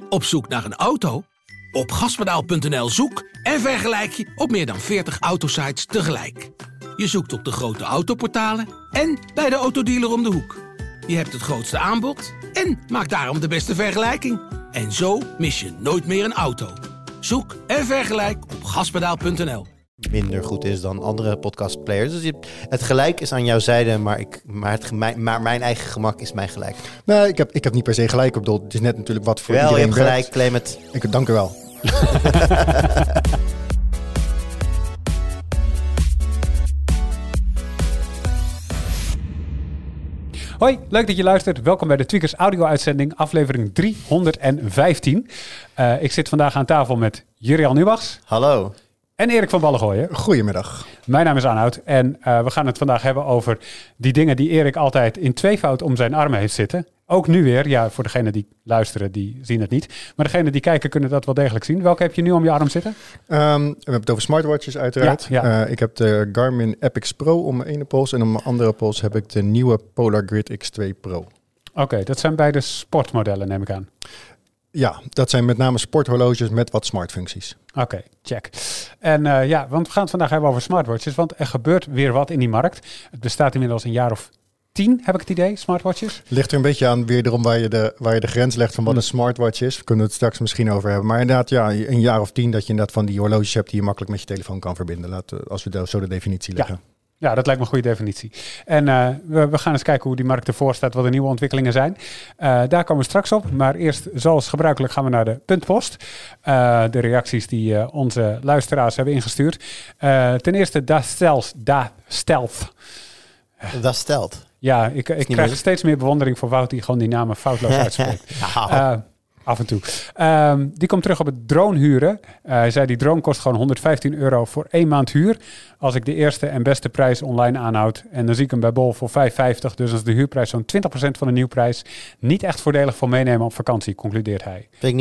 Op zoek naar een auto? Op gaspedaal.nl zoek en vergelijk je op meer dan 40 autosites tegelijk. Je zoekt op de grote autoportalen en bij de autodealer om de hoek. Je hebt het grootste aanbod en maakt daarom de beste vergelijking. En zo mis je nooit meer een auto. Zoek en vergelijk op gaspedaal.nl. Minder goed is dan andere podcastplayers. Dus het gelijk is aan jouw zijde, maar mijn eigen gemak is mijn gelijk. Nou, ik heb niet per se gelijk op bedoeld. Het is net natuurlijk wat voor wel, iedereen je hebt werkt. gelijk, claim het. Dank u wel. Hoi, leuk dat je luistert. Welkom bij de Tweakers audio-uitzending, aflevering 315. Ik zit vandaag aan tafel met Jurian Nuwags. Hallo. En Erik van Ballengooien. Goedemiddag. Mijn naam is Arnoud en we gaan het vandaag hebben over die dingen die Erik altijd in tweevoud om zijn armen heeft zitten. Ook nu weer. Ja, voor degenen die luisteren, die zien het niet. Maar degenen die kijken kunnen dat wel degelijk zien. Welke heb je nu om je arm zitten? We hebben het over smartwatches uiteraard. Ja. Ik heb de Garmin Epix Pro om mijn ene pols. En om mijn andere pols heb ik de nieuwe Polar Grid X2 Pro. Oké, dat zijn beide sportmodellen, neem ik aan. Ja, dat zijn met name sporthorloges met wat smartfuncties. Oké, check. En want we gaan het vandaag hebben over smartwatches. Want er gebeurt weer wat in die markt. Het bestaat inmiddels een jaar of 10, heb ik het idee, smartwatches. Ligt er een beetje aan weer erom waar je de grens legt van wat een smartwatch is. Daar kunnen we het straks misschien over hebben. Maar inderdaad, ja, een jaar of 10 dat je inderdaad van die horloges hebt die je makkelijk met je telefoon kan verbinden. Als we zo de definitie leggen. Ja, dat lijkt me een goede definitie. En we gaan eens kijken hoe die markt ervoor staat, wat de nieuwe ontwikkelingen zijn. Daar komen we straks op. Maar eerst, zoals gebruikelijk, gaan we naar de puntpost. De reacties die onze luisteraars hebben ingestuurd. Ten eerste, Da Stealth. Dat stelt. Ja, ik krijg steeds meer bewondering voor Wout die gewoon die namen foutloos uitspreekt. Af en toe. Die komt terug op het drone huren. Hij zei die drone kost gewoon €115 voor 1 maand huur. Als ik de eerste en beste prijs online aanhoud. En dan zie ik hem bij Bol voor €5,50. Dus als de huurprijs zo'n 20% van de nieuwprijs. Niet echt voordelig voor meenemen op vakantie, concludeert hij. Vind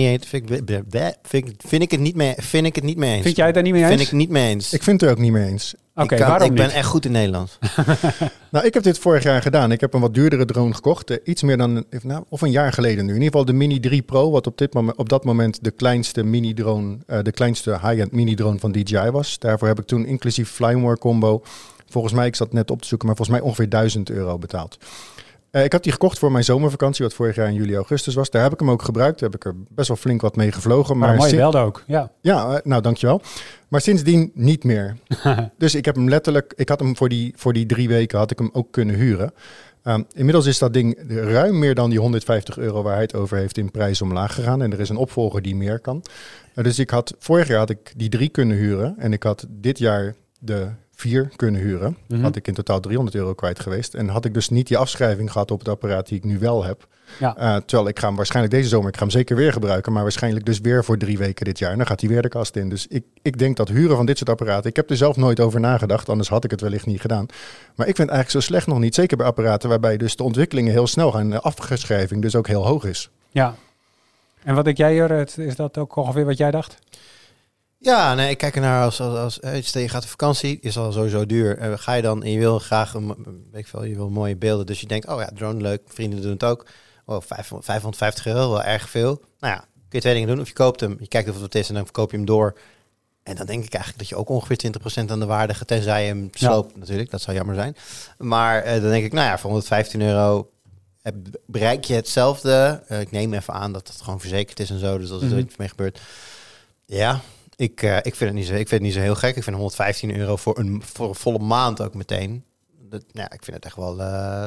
ik het niet mee eens. Vind jij het daar niet mee eens? Vind ik het niet mee eens. Ik vind het er ook niet mee eens. Oké, waarom niet? Ik ben echt goed in Nederlands. Nou, ik heb dit vorig jaar gedaan. Ik heb een wat duurdere drone gekocht. Iets meer dan of een jaar geleden nu. In ieder geval de Mini 3 Pro, wat op dat moment de kleinste mini-drone, de kleinste high-end mini-drone van DJI was. Daarvoor heb ik toen inclusief Flymore combo, volgens mij, ik zat net op te zoeken, maar volgens mij ongeveer €1000 betaald. Ik had die gekocht voor mijn zomervakantie, wat vorig jaar in juli, augustus was. Daar heb ik hem ook gebruikt. Daar heb ik er best wel flink wat mee gevlogen. Maar mooi belde ook, ja. Ja, nou dankjewel. Maar sindsdien niet meer. Dus ik heb hem letterlijk, ik had hem voor die 3 weken had ik hem ook kunnen huren. Inmiddels is dat ding ruim meer dan die €150 waar hij het over heeft in prijs omlaag gegaan. En er is een opvolger die meer kan. Dus vorig jaar had ik die 3 kunnen huren. En ik had dit jaar de 4 kunnen huren. Had ik in totaal €300 kwijt geweest. En had ik dus niet die afschrijving gehad op het apparaat die ik nu wel heb. Ja. Terwijl ik ga hem waarschijnlijk deze zomer, ik ga hem zeker weer gebruiken. Maar waarschijnlijk dus weer voor 3 weken dit jaar. En dan gaat hij weer de kast in. Dus ik denk dat huren van dit soort apparaten, ik heb er zelf nooit over nagedacht. Anders had ik het wellicht niet gedaan. Maar ik vind het eigenlijk zo slecht nog niet. Zeker bij apparaten waarbij dus de ontwikkelingen heel snel gaan. En de afschrijving dus ook heel hoog is. Ja. En wat denk jij, Jur? Is dat ook ongeveer wat jij dacht? Ja, nee, ik kijk ernaar als stel je gaat op vakantie, is al sowieso duur. Ga je dan en je wil graag je wil mooie beelden, dus je denkt, oh ja, drone leuk, vrienden doen het ook. Oh, €550, wel erg veel. Nou ja, kun je 2 dingen doen. Of je koopt hem, je kijkt of het wat is en dan verkoop je hem door. En dan denk ik eigenlijk dat je ook ongeveer 20% aan de waarde, tenzij je hem sloopt natuurlijk, dat zou jammer zijn. Maar dan denk ik, nou ja, voor €115 bereik je hetzelfde. Ik neem even aan dat het gewoon verzekerd is en zo, dus als er iets mee gebeurt. Ja. Ik vind het niet zo heel gek. Ik vind €115 voor een volle maand ook meteen. Ik vind het echt wel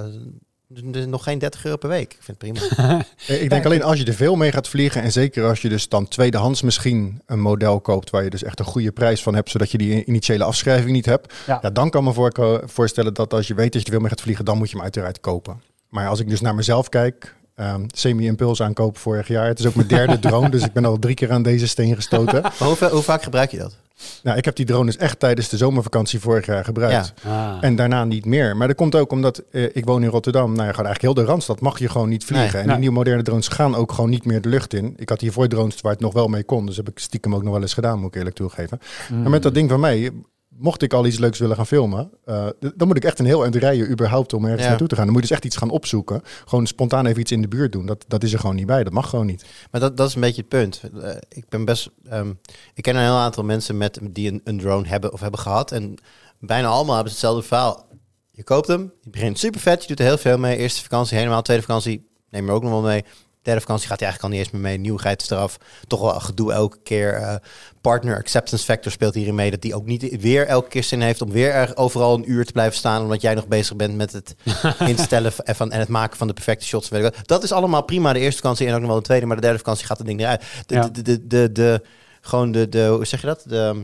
nog geen €30 per week. Ik vind het prima. Ik denk alleen als je er veel mee gaat vliegen en zeker als je dus dan tweedehands misschien een model koopt waar je dus echt een goede prijs van hebt, zodat je die initiële afschrijving niet hebt. Ja, dan kan me voorstellen dat als je weet dat je er veel mee gaat vliegen, dan moet je hem uiteraard kopen. Maar als ik dus naar mezelf kijk, semi-impuls aankoop vorig jaar. Het is ook mijn 3e drone, dus ik ben al 3 keer aan deze steen gestoten. Hoe vaak gebruik je dat? Nou, ik heb die drone dus echt tijdens de zomervakantie vorig jaar gebruikt. Ja. En daarna niet meer. Maar dat komt ook omdat ik woon in Rotterdam. Nou, gewoon eigenlijk heel de Randstad mag je gewoon niet vliegen. Nee, en die nieuwe moderne drones gaan ook gewoon niet meer de lucht in. Ik had hiervoor drones waar het nog wel mee kon. Dus heb ik stiekem ook nog wel eens gedaan, moet ik eerlijk toegeven. Maar met dat ding van mij, mocht ik al iets leuks willen gaan filmen, dan moet ik echt een heel eind rijden überhaupt om ergens naartoe te gaan. Dan moet je dus echt iets gaan opzoeken. Gewoon spontaan even iets in de buurt doen. Dat is er gewoon niet bij. Dat mag gewoon niet. Maar dat is een beetje het punt. Ik ken een heel aantal mensen die een drone hebben of hebben gehad. En bijna allemaal hebben ze hetzelfde verhaal. Je koopt hem, je begint super vet, je doet er heel veel mee. Eerste vakantie helemaal, tweede vakantie neem je ook nog wel mee. Derde vakantie gaat hij eigenlijk al niet eens meer mee. Nieuwigheid is eraf. Toch wel gedoe elke keer. Partner acceptance factor speelt hierin mee. Dat die ook niet weer elke keer zin heeft om weer overal een uur te blijven staan. Omdat jij nog bezig bent met het instellen en het maken van de perfecte shots. Dat is allemaal prima de eerste vakantie en ook nog wel de tweede. Maar de derde vakantie gaat het ding eruit. Hoe zeg je dat?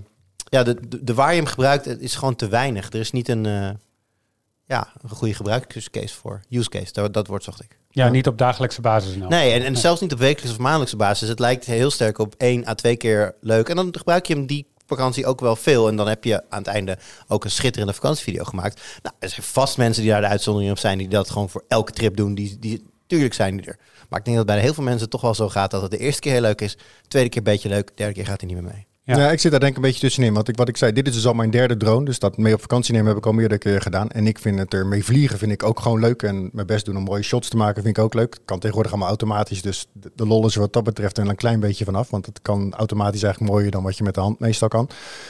De waar je hem gebruikt is gewoon te weinig. Er is niet een goede gebruikerscase voor. Use case, dat woord zocht ik. Ja, niet op dagelijkse basis. Nou. Nee, en zelfs niet op wekelijkse of maandelijkse basis. Het lijkt heel sterk op 1 à 2 keer leuk. En dan gebruik je hem die vakantie ook wel veel. En dan heb je aan het einde ook een schitterende vakantievideo gemaakt. Nou, er zijn vast mensen die daar de uitzondering op zijn, die dat gewoon voor elke trip doen. Tuurlijk zijn die er. Maar ik denk dat bij heel veel mensen toch wel zo gaat dat het de eerste keer heel leuk is, tweede keer een beetje leuk, derde keer gaat hij niet meer mee. Ja, ik zit daar denk ik een beetje tussenin. Want wat ik zei, dit is dus al mijn derde drone. Dus dat mee op vakantie nemen heb ik al meerdere keer gedaan. En ik vind het ermee vliegen vind ik ook gewoon leuk. En mijn best doen om mooie shots te maken vind ik ook leuk. Het kan tegenwoordig allemaal automatisch. Dus de lol is er wat dat betreft er een klein beetje vanaf. Want het kan automatisch eigenlijk mooier dan wat je met de hand meestal kan.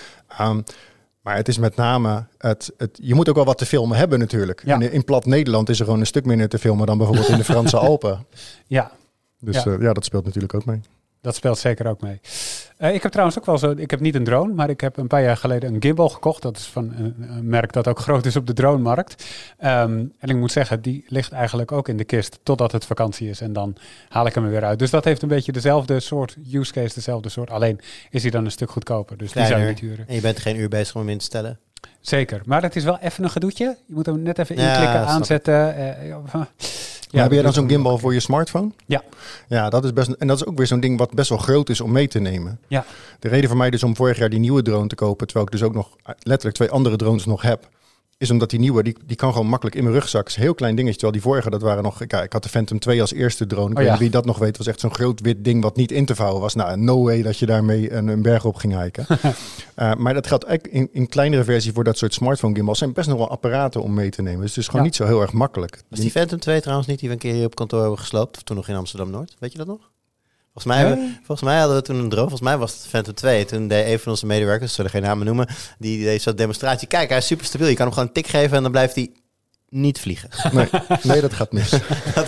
Maar het is met name, je moet ook wel wat te filmen hebben natuurlijk. Ja. In plat Nederland is er gewoon een stuk minder te filmen dan bijvoorbeeld in de Franse Alpen. Ja. Dus dat speelt natuurlijk ook mee. Dat speelt zeker ook mee. Ik heb trouwens ook wel zo... Ik heb niet een drone, maar ik heb een paar jaar geleden een gimbal gekocht. Dat is van een merk dat ook groot is op de dronemarkt. En ik moet zeggen, die ligt eigenlijk ook in de kist totdat het vakantie is. En dan haal ik hem er weer uit. Dus dat heeft een beetje dezelfde soort use case, dezelfde soort. Alleen is hij dan een stuk goedkoper. Dus kleiner, die zou je niet huren. En je bent geen uur bezig om hem in te stellen? Zeker, maar het is wel even een gedoetje. Je moet hem net even inklikken, aanzetten. Heb jij dan zo'n gimbal voor je smartphone? Ja. Ja, dat is best. En dat is ook weer zo'n ding wat best wel groot is om mee te nemen. Ja. De reden voor mij dus om vorig jaar die nieuwe drone te kopen, terwijl ik dus ook nog letterlijk 2 andere drones nog heb, is omdat die nieuwe, die kan gewoon makkelijk in mijn rugzak. Is een heel klein dingetje, terwijl die vorige, dat waren nog... Ik had de Phantom 2 als eerste drone. Ik weet niet wie dat nog weet. Was echt zo'n groot wit ding wat niet in te vouwen was. Nou, no way dat je daarmee een berg op ging hiken. Maar dat geldt eigenlijk in kleinere versie voor dat soort smartphone gimbals. Zijn best nog wel apparaten om mee te nemen. Dus het is gewoon niet zo heel erg makkelijk. Was die Phantom 2 trouwens niet die we een keer hier op kantoor hebben gesloopt? Of toen nog in Amsterdam-Noord? Weet je dat nog? Volgens mij hadden we toen een drone. Volgens mij was het Phantom 2. Toen deed een van onze medewerkers, zullen geen namen noemen, die deed zo'n demonstratie. Kijk, hij is super stabiel. Je kan hem gewoon een tik geven en dan blijft hij niet vliegen. Nee, dat gaat mis. dat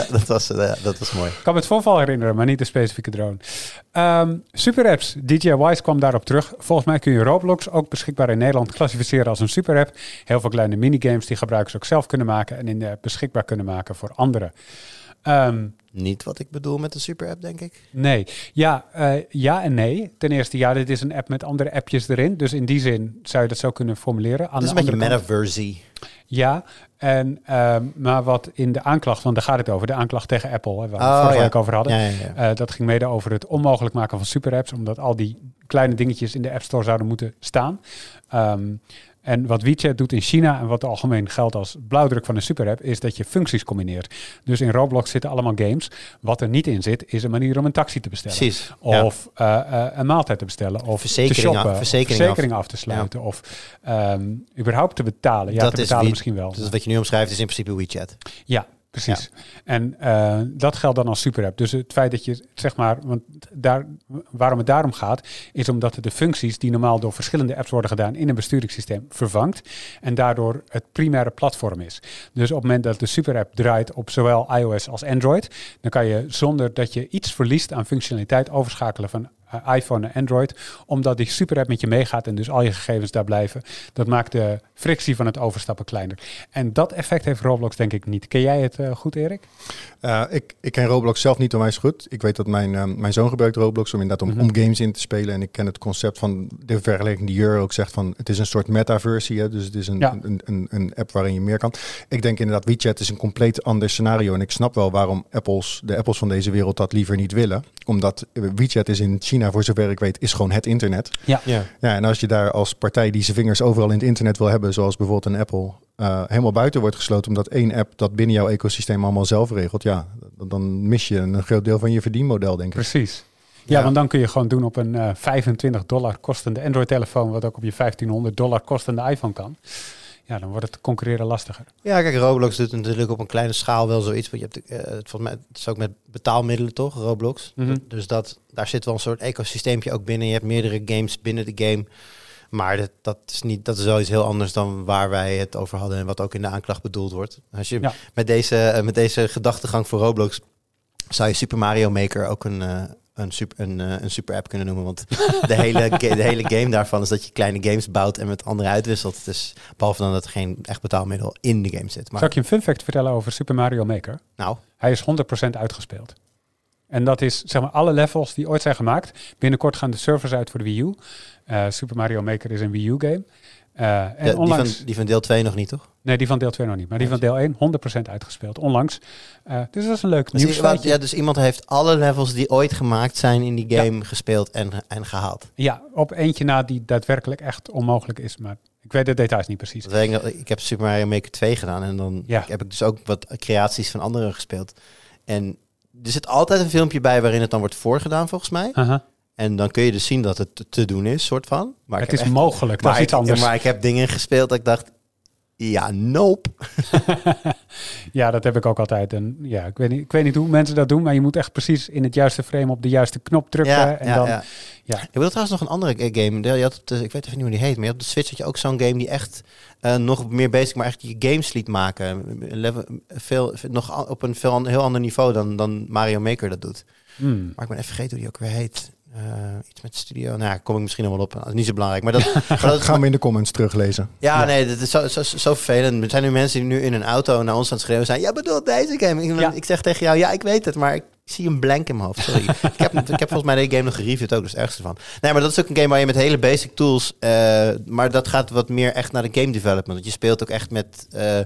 was mooi. Ik kan me het voorval herinneren, maar niet de specifieke drone. Super apps. DJI Wise kwam daarop terug. Volgens mij kun je Roblox, ook beschikbaar in Nederland, klassificeren als een super app. Heel veel kleine minigames die gebruikers ook zelf kunnen maken en in de app beschikbaar kunnen maken voor anderen. Niet wat ik bedoel met een super app, denk ik. Nee. Ja en nee. Ten eerste, dit is een app met andere appjes erin. Dus in die zin zou je dat zo kunnen formuleren. Het is een beetje metaverse. Ja, maar wat in de aanklacht, want daar gaat het over, de aanklacht tegen Apple, waar we het vorige week over hadden. Ja. Dat ging mede over het onmogelijk maken van super apps, omdat al die kleine dingetjes in de App Store zouden moeten staan. En wat WeChat doet in China en wat algemeen geldt als blauwdruk van een superapp, is dat je functies combineert. Dus in Roblox zitten allemaal games. Wat er niet in zit, is een manier om een taxi te bestellen. Precies, of een maaltijd te bestellen. Of te shoppen. Verzekering af te sluiten. Ja. Of überhaupt te betalen. Ja, dat te betalen misschien wel. Dus wat je nu omschrijft is in principe WeChat. Ja. Precies. Ja. En dat geldt dan als superapp. Dus het feit dat je, zeg maar, want waarom het daarom gaat, is omdat het de functies die normaal door verschillende apps worden gedaan in een besturingssysteem vervangt en daardoor het primaire platform is. Dus op het moment dat de superapp draait op zowel iOS als Android, dan kan je zonder dat je iets verliest aan functionaliteit overschakelen van iPhone en Android, omdat die superapp met je meegaat en dus al je gegevens daar blijven. Dat maakt de frictie van het overstappen kleiner. En dat effect heeft Roblox denk ik niet. Ken jij het goed, Erik? Ik ken Roblox zelf niet onwijs goed. Ik weet dat mijn zoon gebruikt Roblox om inderdaad om games in te spelen. En ik ken het concept van de vergelijking die Jur ook zegt van het is een soort metaversie. Dus het is een app waarin je meer kan. Ik denk inderdaad WeChat is een compleet ander scenario. En ik snap wel waarom de Apples van deze wereld dat liever niet willen. Omdat WeChat is in China, voor zover ik weet, is gewoon het internet. Ja, en als je daar als partij die zijn vingers overal in het internet wil hebben, zoals bijvoorbeeld een Apple, helemaal buiten wordt gesloten omdat één app dat binnen jouw ecosysteem allemaal zelf regelt, dan mis je een groot deel van je verdienmodel, denk ik. Precies. Ja, want dan kun je gewoon doen op een $25 kostende Android-telefoon, wat ook op je $1500 kostende iPhone kan. Ja, dan wordt het concurreren lastiger. Ja, kijk, Roblox doet natuurlijk op een kleine schaal wel zoiets. Want je hebt, volgens mij, het is ook met betaalmiddelen, toch, Roblox? Dus daar zit wel een soort ecosysteempje ook binnen. Je hebt meerdere games binnen de game. Maar dat is wel iets heel anders dan waar wij het over hadden en wat ook in de aanklacht bedoeld wordt. Als je met deze gedachtegang voor Roblox zou je Super Mario Maker ook een super app kunnen noemen. Want de hele game daarvan is dat je kleine games bouwt en met anderen uitwisselt. Dus behalve dan dat er geen echt betaalmiddel in de game zit. Maar zal ik je een fun fact vertellen over Super Mario Maker? Nou. Hij is 100% uitgespeeld. En dat is, zeg maar, alle levels die ooit zijn gemaakt. Binnenkort gaan de servers uit voor de Wii U. Super Mario Maker is een Wii U game. Die van deel 2 nog niet, toch? Nee, die van deel 2 nog niet. Maar die van deel 1 100% uitgespeeld. Onlangs. Dus dat is een leuk nieuwsfeitje. Ja, dus iemand heeft alle levels die ooit gemaakt zijn in die game gespeeld en gehaald. Ja, op eentje na die daadwerkelijk echt onmogelijk is. Maar ik weet de details niet precies. Ik heb Super Mario Maker 2 gedaan. En dan heb ik dus ook wat creaties van anderen gespeeld. En er zit altijd een filmpje bij waarin het dan wordt voorgedaan, volgens mij. En dan kun je dus zien dat het te doen is, soort van. Maar het is mogelijk, dat is iets anders. Maar ik heb dingen gespeeld dat ik dacht, ja, nope. Ja, dat heb ik ook altijd. En ja, ik weet niet hoe mensen dat doen, maar je moet echt precies in het juiste frame op de juiste knop drukken. Ja. Ik wil trouwens nog een andere game. Je had ik weet even niet hoe die heet, maar je had op de Switch had je ook zo'n game die echt nog meer basic, maar echt je games liet maken. Nog op een heel ander niveau dan Mario Maker dat doet. Maar ik ben even vergeten hoe die ook weer heet. Iets met studio. Nou, daar kom ik misschien nog wel op. Dat is niet zo belangrijk. Maar dat gaan we in de comments teruglezen. Ja, nee, dat is zo vervelend. Er zijn nu mensen die nu in een auto naar ons aan het schreeuwen zijn. Ja, bedoel deze game. Ik zeg tegen jou, ja, ik weet het, maar ik zie een blank in mijn hoofd. Sorry. ik heb volgens mij deze game nog gereviewd ook, dus het ergste van. Nee, maar dat is ook een game waar je met hele basic tools, maar dat gaat wat meer echt naar de game development. Want je speelt ook echt met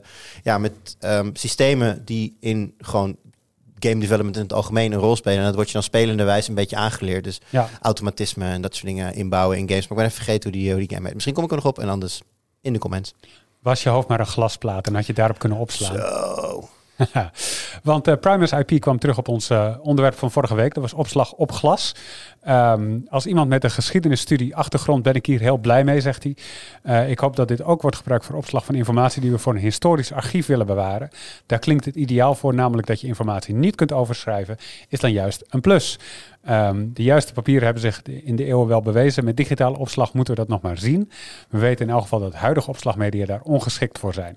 systemen die in gewoon game development in het algemeen een rol spelen. En dat wordt je dan spelenderwijs een beetje aangeleerd. Dus automatisme en dat soort dingen inbouwen in games. Maar ik ben even vergeten hoe die game heet. Misschien kom ik er nog op en anders in de comments. Was je hoofd maar een glasplaat en had je daarop kunnen opslaan? Zo. Want Primus IP kwam terug op ons onderwerp van vorige week. Dat was opslag op glas. Als iemand met een geschiedenisstudie achtergrond ben ik hier heel blij mee, zegt hij. Ik hoop dat dit ook wordt gebruikt voor opslag van informatie die we voor een historisch archief willen bewaren. Daar klinkt het ideaal voor, namelijk dat je informatie niet kunt overschrijven, is dan juist een plus. De juiste papieren hebben zich in de eeuwen wel bewezen. Met digitale opslag moeten we dat nog maar zien. We weten in elk geval dat huidige opslagmedia daar ongeschikt voor zijn.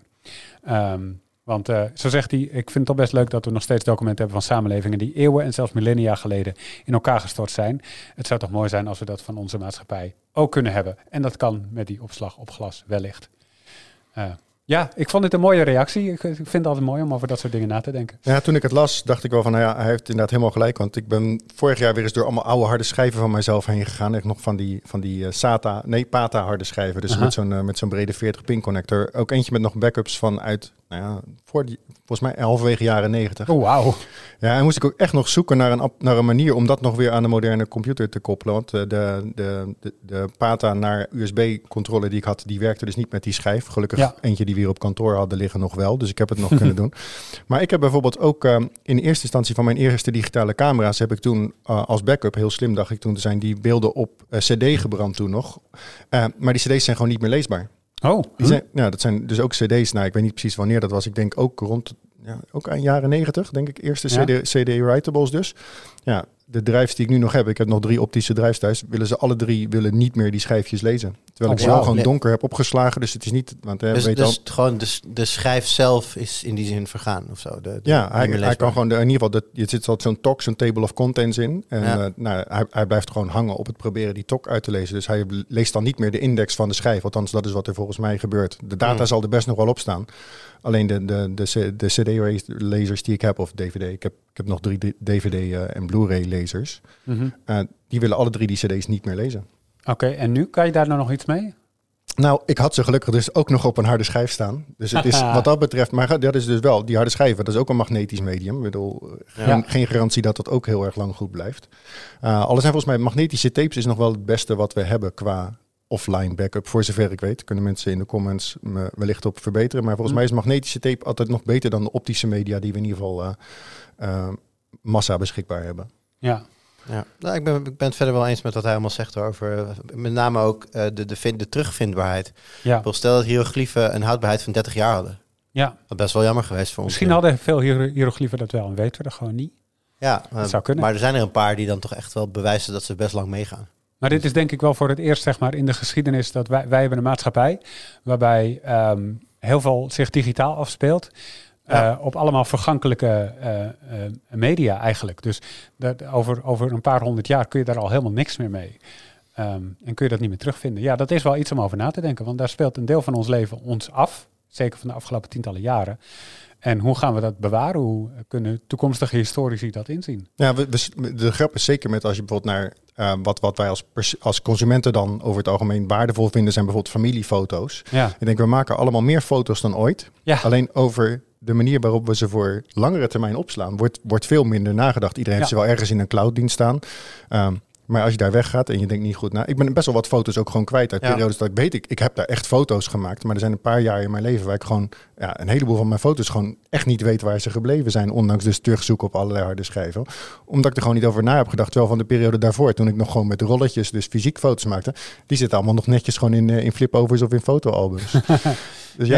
Want zo zegt hij, ik vind het toch best leuk dat we nog steeds documenten hebben van samenlevingen die eeuwen en zelfs millennia geleden in elkaar gestort zijn. Het zou toch mooi zijn als we dat van onze maatschappij ook kunnen hebben. En dat kan met die opslag op glas wellicht. Ja, ik vond dit een mooie reactie. Ik vind het altijd mooi om over dat soort dingen na te denken. Ja, toen ik het las, dacht ik wel van, nou ja, hij heeft inderdaad helemaal gelijk. Want ik ben vorig jaar weer eens door allemaal oude harde schijven van mijzelf heen gegaan. Echt nog van die PATA harde schijven. Dus met zo'n brede 40 pin connector. Ook eentje met nog backups van uit, volgens mij halverwege jaren 90. Oh, wauw. Ja, en moest ik ook echt nog zoeken naar een manier om dat nog weer aan de moderne computer te koppelen. Want de PATA naar USB-controller die ik had, die werkte dus niet met die schijf. Gelukkig eentje die we hier op kantoor hadden liggen nog wel. Dus ik heb het nog kunnen doen. Maar ik heb bijvoorbeeld ook in eerste instantie van mijn eerste digitale camera's heb ik toen als backup, heel slim dacht ik toen te zijn, die beelden op CD gebrand toen nog. Maar die CD's zijn gewoon niet meer leesbaar. Oh, dat zijn dus ook CD's. Nou, ik weet niet precies wanneer dat was. Ik denk ook rond, ook aan jaren 90, denk ik. Eerste CD-writables dus. Ja, de drives die ik nu nog heb, ik heb nog 3 optische drives thuis, alle drie willen niet meer die schijfjes lezen. Terwijl ik ze wel gewoon donker heb opgeslagen, dus het is niet... Want, gewoon de schijf zelf is in die zin vergaan of zo? Hij kan gewoon, in ieder geval, je zit al zo'n TOC, zo'n table of contents in. En hij blijft gewoon hangen op het proberen die TOC uit te lezen. Dus hij leest dan niet meer de index van de schijf, althans dat is wat er volgens mij gebeurt. De data zal er best nog wel op staan. Alleen de CD-lasers die ik heb, of DVD, ik heb nog 3 DVD en Blu-ray lasers. Die willen alle 3 die CD's niet meer lezen. Oké, en nu? Kan je daar nou nog iets mee? Nou, ik had ze gelukkig dus ook nog op een harde schijf staan. Dus het is wat dat betreft, maar dat is dus wel, die harde schijven, dat is ook een magnetisch medium. Ik bedoel, geen garantie dat dat ook heel erg lang goed blijft. Alles zijn volgens mij, magnetische tapes is nog wel het beste wat we hebben qua offline backup, voor zover ik weet. Kunnen mensen in de comments me wellicht op verbeteren. Maar volgens mij is magnetische tape altijd nog beter dan de optische media die we in ieder geval massa beschikbaar hebben. Ja. Ja. Nou, ik ben het verder wel eens met wat hij allemaal zegt over met name ook de terugvindbaarheid. Ja. Stel dat hieroglyphen een houdbaarheid van 30 jaar hadden. Ja. Dat best wel jammer geweest voor ons. Misschien hadden veel hieroglyphen dat wel en weten we dat gewoon niet. Ja, dat zou kunnen. Maar er zijn er een paar die dan toch echt wel bewijzen dat ze best lang meegaan. Maar dit is denk ik wel voor het eerst zeg maar in de geschiedenis dat wij hebben een maatschappij waarbij heel veel zich digitaal afspeelt. Op allemaal vergankelijke media eigenlijk. Dus over een paar 100 jaar kun je daar al helemaal niks meer mee. En kun je dat niet meer terugvinden. Ja, dat is wel iets om over na te denken. Want daar speelt een deel van ons leven ons af. Zeker van de afgelopen tientallen jaren. En hoe gaan we dat bewaren? Hoe kunnen toekomstige historici dat inzien? Ja, de grap is zeker met als je bijvoorbeeld naar wat wij als consumenten dan over het algemeen waardevol vinden, zijn bijvoorbeeld familiefoto's. Ja. Ik denk, we maken allemaal meer foto's dan ooit. Ja. Alleen over de manier waarop we ze voor langere termijn opslaan, wordt veel minder nagedacht. Iedereen heeft ze wel ergens in een clouddienst staan. Maar als je daar weggaat en je denkt niet goed na. Ik ben best wel wat foto's ook gewoon kwijt uit periodes dat ik weet. Ik heb daar echt foto's gemaakt. Maar er zijn een paar jaar in mijn leven waar ik gewoon een heleboel van mijn foto's gewoon echt niet weet waar ze gebleven zijn. Ondanks dus terugzoeken op allerlei harde schijven. Omdat ik er gewoon niet over na heb gedacht. Terwijl van de periode daarvoor, toen ik nog gewoon met rolletjes dus fysiek foto's maakte. Die zitten allemaal nog netjes gewoon in flipovers of in fotoalbums. Dus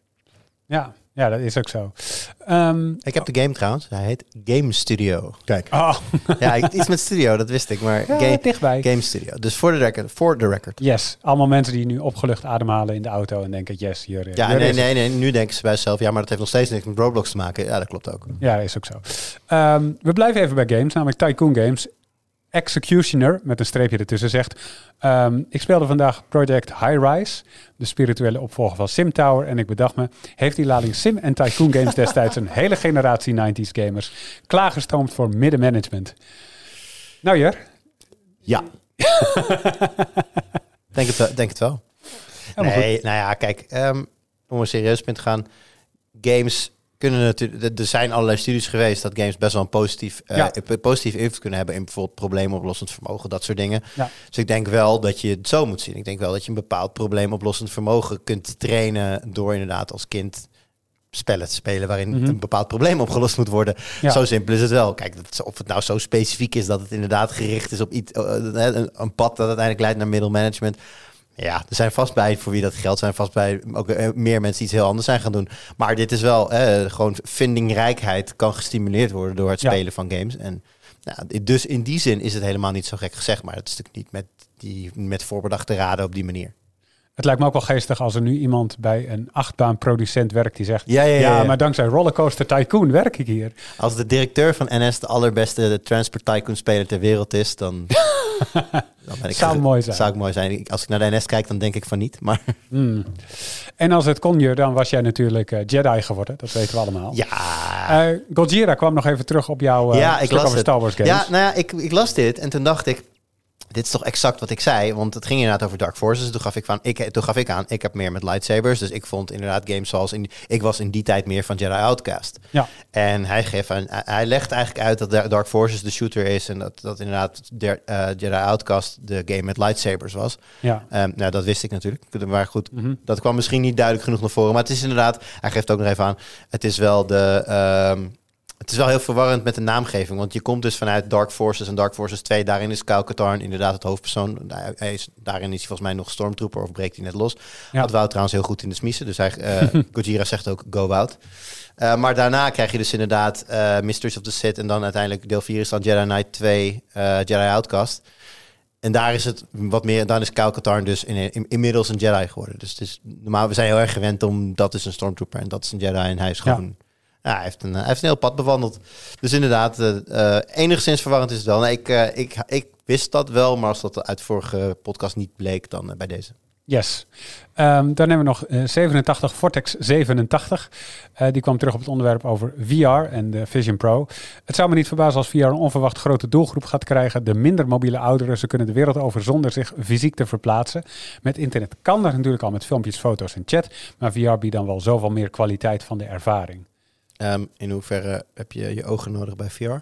Ja, dat is ook zo. Ik heb de game trouwens. Hij heet Game Studio. Kijk. Oh. Ja, iets met studio, dat wist ik. Maar dichtbij. Game Studio. Dus voor de record. Yes. Allemaal mensen die nu opgelucht ademhalen in de auto en denken, yes, hier. Ja, hier nee. Nu denken ze bij zichzelf, ja, maar dat heeft nog steeds niks met Roblox te maken. Ja, dat klopt ook. Ja, is ook zo. We blijven even bij games, namelijk Tycoon Games. Executioner, met een streepje ertussen, zegt... ik speelde vandaag Project High Rise, de spirituele opvolger van Sim Tower. En ik bedacht me, heeft die lading Sim en Tycoon Games destijds een hele generatie 90s gamers klaargestoomd voor middenmanagement? Nou, Jur? Ja. Denk het wel. Nee, nou ja, kijk, om een serieus punt te gaan. Games kunnen natuurlijk... Er zijn allerlei studies geweest dat games best wel een positief invloed kunnen hebben in bijvoorbeeld probleemoplossend vermogen, dat soort dingen. Ja. Dus ik denk wel dat je het zo moet zien. Ik denk wel dat je een bepaald probleemoplossend vermogen kunt trainen door inderdaad als kind spellen te spelen waarin een bepaald probleem opgelost moet worden. Ja. Zo simpel is het wel. Kijk, of het nou zo specifiek is dat het inderdaad gericht is op iets, een pad dat uiteindelijk leidt naar middelmanagement. Ja, er zijn vast bij voor wie dat geldt. Zijn vast bij ook meer mensen die iets heel anders zijn gaan doen. Maar dit is wel gewoon vindingrijkheid kan gestimuleerd worden door het spelen van games. En dus in die zin is het helemaal niet zo gek gezegd. Maar het is natuurlijk niet met voorbedachte raden op die manier. Het lijkt me ook wel geestig als er nu iemand bij een achtbaanproducent werkt die zegt... Ja, maar dankzij Rollercoaster Tycoon werk ik hier. Als de directeur van NS de allerbeste Transport Tycoon speler ter wereld is, dan ben ik... Zou ik mooi zijn. Als ik naar de NS kijk, dan denk ik van niet. Maar En als het kon je, dan was jij natuurlijk Jedi geworden. Dat weten we allemaal. Ja. Gojira kwam nog even terug op jouw stuk over Star Wars games. Ja, nou ja, ik las dit en toen dacht ik... Dit is toch exact wat ik zei, want het ging inderdaad over Dark Forces. Toen gaf ik aan, ik heb meer met lightsabers. Dus ik vond inderdaad games zoals... Ik was in die tijd meer van Jedi Outcast. Ja. En hij legt eigenlijk uit dat Dark Forces de shooter is... en dat inderdaad Jedi Outcast de game met lightsabers was. Ja. Nou, dat wist ik natuurlijk. Maar goed, dat kwam misschien niet duidelijk genoeg naar voren. Maar het is inderdaad... Hij geeft ook nog even aan... Het is wel het is wel heel verwarrend met de naamgeving, want je komt dus vanuit Dark Forces en Dark Forces 2. Daarin is Kyle Katarn inderdaad het hoofdpersoon. Daarin is hij volgens mij nog Stormtrooper of breekt hij net los. Ja. Had Wout trouwens heel goed in de smiezen, dus Gojira zegt ook go Wout. Maar daarna krijg je dus inderdaad Mysteries of the Sith en dan uiteindelijk deel 4 is dan Jedi Knight 2, Jedi Outcast. En daar is het wat meer, dan is Kyle Katarn dus inmiddels een Jedi geworden. Dus het is, normaal, we zijn heel erg gewend om, dat is een Stormtrooper en dat is een Jedi en hij is gewoon... Ja. Ja, hij heeft een heel pad bewandeld. Dus inderdaad, enigszins verwarrend is het wel. Nee, ik wist dat wel, maar als dat uit vorige podcast niet bleek, dan bij deze. Yes. Dan hebben we nog 87, Vortex 87. Die kwam terug op het onderwerp over VR en de Vision Pro. Het zou me niet verbazen als VR een onverwacht grote doelgroep gaat krijgen. De minder mobiele ouderen, ze kunnen de wereld over zonder zich fysiek te verplaatsen. Met internet kan dat natuurlijk al met filmpjes, foto's en chat. Maar VR biedt dan wel zoveel meer kwaliteit van de ervaring. In hoeverre heb je je ogen nodig bij VR?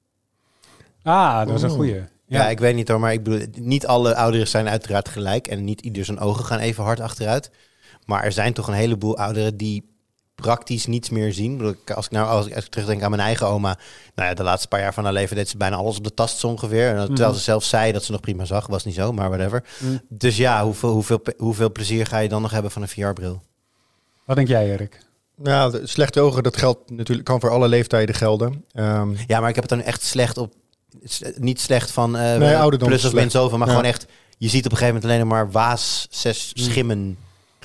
Dat is een goeie. Ja, ik weet niet hoor, maar ik bedoel, niet alle ouderen zijn uiteraard gelijk en niet ieder zijn ogen gaan even hard achteruit. Maar er zijn toch een heleboel ouderen die praktisch niets meer zien. Ik bedoel, als ik terugdenk aan mijn eigen oma, nou ja, de laatste paar jaar van haar leven deed ze bijna alles op de tast zo ongeveer. En terwijl ze zelf zei dat ze nog prima zag, was niet zo, maar whatever. Dus ja, hoeveel plezier ga je dan nog hebben van een VR-bril? Wat denk jij, Erik? Nou, de slechte ogen, dat geldt natuurlijk, kan voor alle leeftijden gelden. Ja, maar ik heb het dan echt slecht op. Niet slecht van plus of min zoveel, maar gewoon echt. Je ziet op een gegeven moment alleen maar waas, 6 schimmen,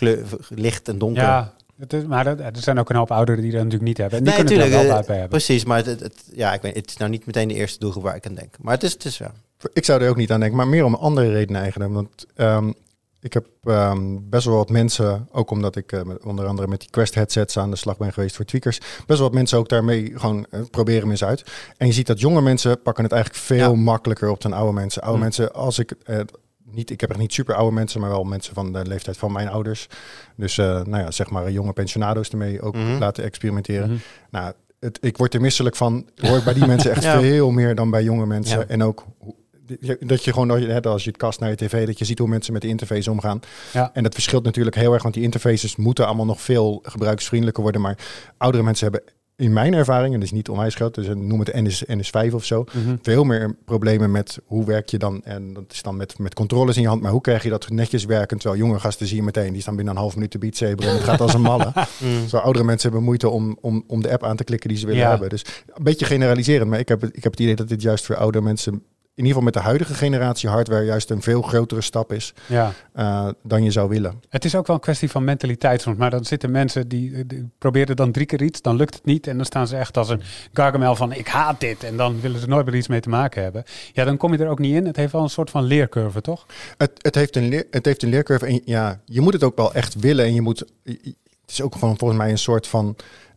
licht en donker. Ja, er zijn ook een hoop ouderen die dat natuurlijk niet hebben. En die kunnen er wel bij hebben. Precies, maar het is nou niet meteen de eerste doelgroep waar ik aan denk. Maar het is ja. Ik zou er ook niet aan denken, maar meer om andere redenen eigenlijk. Want ik heb best wel wat mensen, ook omdat ik onder andere met die Quest headsets aan de slag ben geweest voor tweakers, best wel wat mensen ook daarmee gewoon proberen hem eens uit. En je ziet dat jonge mensen pakken het eigenlijk veel makkelijker op dan oude mensen. Oude mensen, als ik ik heb echt niet super oude mensen, maar wel mensen van de leeftijd van mijn ouders. Dus zeg maar jonge pensionado's ermee ook laten experimenteren. Nou, ik word er misselijk van. Hoor bij die mensen echt veel meer dan bij jonge mensen. Ja. En ook dat je gewoon, als je het kast naar je tv, dat je ziet hoe mensen met de interface omgaan. Ja. En dat verschilt natuurlijk heel erg, want die interfaces moeten allemaal nog veel gebruiksvriendelijker worden. Maar oudere mensen hebben in mijn ervaring, en dat is niet onwijs groot, dus noem het NS5 of zo, veel meer problemen met hoe werk je dan, en dat is dan met controles in je hand, maar hoe krijg je dat netjes werkend, terwijl jonge gasten zie je meteen, die staan binnen een half minuut te Beat Saber en het gaat als een malle. Zo oudere mensen hebben moeite om de app aan te klikken die ze willen hebben. Dus een beetje generaliserend, maar ik heb het idee dat dit juist voor oudere mensen, in ieder geval met de huidige generatie hardware, juist een veel grotere stap is dan je zou willen. Het is ook wel een kwestie van mentaliteit soms. Maar dan zitten mensen die proberen dan 3 keer iets, dan lukt het niet. En dan staan ze echt als een Gargamel van ik haat dit. En dan willen ze nooit meer iets mee te maken hebben. Ja, dan kom je er ook niet in. Het heeft wel een soort van leercurve, toch? Het heeft een leercurve. En ja, je moet het ook wel echt willen. En het is ook gewoon volgens mij een soort van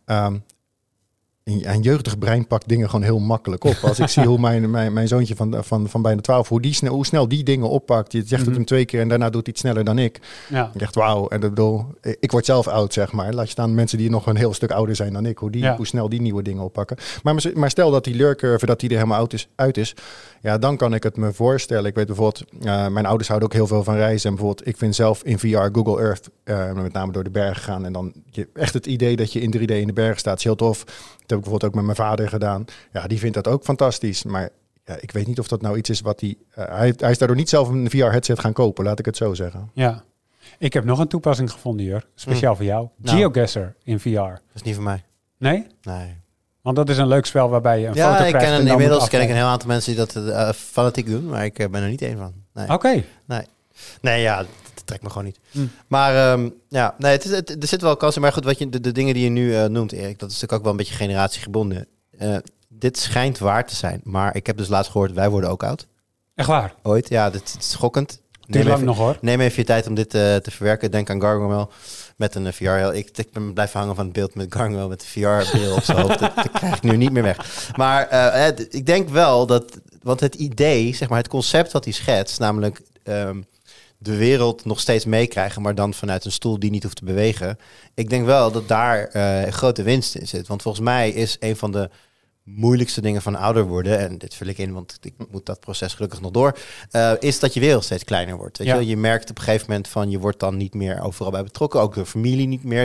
een jeugdig brein pakt dingen gewoon heel makkelijk op. Als ik zie hoe mijn zoontje van bijna 12, hoe snel die dingen oppakt. Je zegt het hem 2 keer en daarna doet hij het sneller dan ik. Ja. Ik dacht, wauw. En ik word zelf oud, zeg maar. Laat je staan mensen die nog een heel stuk ouder zijn dan ik. Hoe snel die nieuwe dingen oppakken. Maar stel dat die leercurve, dat die er helemaal uit is. Ja, dan kan ik het me voorstellen. Ik weet bijvoorbeeld, mijn ouders houden ook heel veel van reizen. En bijvoorbeeld, ik vind zelf in VR Google Earth, met name door de bergen gaan. En dan echt het idee dat je in 3D in de bergen staat, is heel tof. Dat heb ik bijvoorbeeld ook met mijn vader gedaan. Ja, die vindt dat ook fantastisch. Maar ja, ik weet niet of dat nou iets is wat hij is daardoor niet zelf een VR-headset gaan kopen, laat ik het zo zeggen. Ja, ik heb nog een toepassing gevonden hier, speciaal voor jou. GeoGuessr in VR. Dat is niet voor mij. Nee? Nee. Want dat is een leuk spel waarbij je een foto krijgt. Inmiddels ken ik een heel aantal mensen die dat fanatiek doen, maar ik ben er niet één van. Nee. Oké. Nee, ja, dat trekt me gewoon niet. Maar er zit wel kansen. Maar goed, wat de dingen die je nu noemt, Erik, dat is natuurlijk ook wel een beetje generatiegebonden. Dit schijnt waar te zijn, maar ik heb dus laatst gehoord, wij worden ook oud. Echt waar? Ooit, ja, dit is schokkend. Neem even je tijd om dit te verwerken. Denk aan Gargamel met een VR. Ik ben blijven hangen van het beeld met Gargamel met de VR-bril op zijn hoofd. Dat krijg ik nu niet meer weg. Maar ik denk wel dat, want het idee, zeg maar, het concept wat hij schetst, namelijk de wereld nog steeds meekrijgen, maar dan vanuit een stoel die niet hoeft te bewegen. Ik denk wel dat daar grote winst in zit. Want volgens mij is een van de moeilijkste dingen van ouder worden, en dit vul ik in, want ik moet dat proces gelukkig nog door, is dat je wereld steeds kleiner wordt. Weet je wel? Je merkt op een gegeven moment van, je wordt dan niet meer overal bij betrokken, ook de familie niet meer.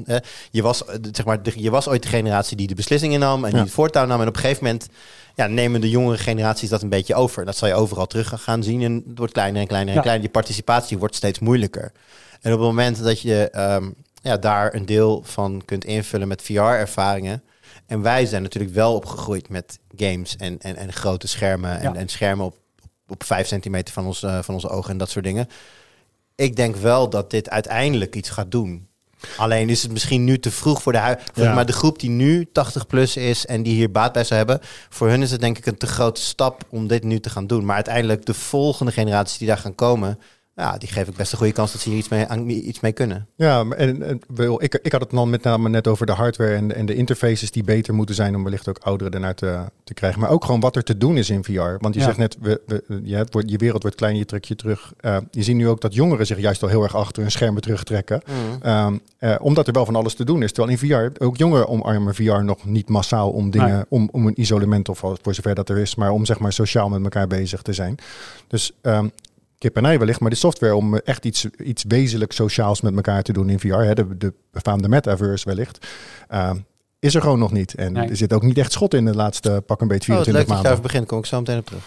Je was ooit de generatie die de beslissingen nam en die het voortouw nam, en op een gegeven moment nemen de jongere generaties dat een beetje over. Dat zal je overal terug gaan zien en het wordt kleiner en kleiner en kleiner. Die participatie wordt steeds moeilijker. En op het moment dat je daar een deel van kunt invullen met VR-ervaringen. En wij zijn natuurlijk wel opgegroeid met games en grote schermen en schermen op 5 centimeter van onze ogen en dat soort dingen. Ik denk wel dat dit uiteindelijk iets gaat doen. Alleen is het misschien nu te vroeg voor maar de groep die nu 80 plus is en die hier baat bij zou hebben, voor hun is het denk ik een te grote stap om dit nu te gaan doen. Maar uiteindelijk de volgende generaties die daar gaan komen, die geef ik best een goede kans dat ze hier iets mee kunnen. Ja, ik had het dan met name net over de hardware en de interfaces die beter moeten zijn om wellicht ook ouderen ernaar te krijgen. Maar ook gewoon wat er te doen is in VR. Want je zegt net, je wereld wordt klein, je trekt je terug. Je ziet nu ook dat jongeren zich juist al heel erg achter hun schermen terugtrekken. Omdat er wel van alles te doen is. Terwijl in VR, ook jongeren omarmen VR nog niet massaal om dingen, om een isolement of voor zover dat er is, maar om zeg maar sociaal met elkaar bezig te zijn. Dus kip en ei wellicht, maar de software om echt iets wezenlijk sociaals met elkaar te doen in VR, hè, de befaamde metaverse wellicht, is er gewoon nog niet. En er zit ook niet echt schot in de laatste pak een beetje 24 maanden. Leuk dat je daarover begint, kom ik zo meteen op terug.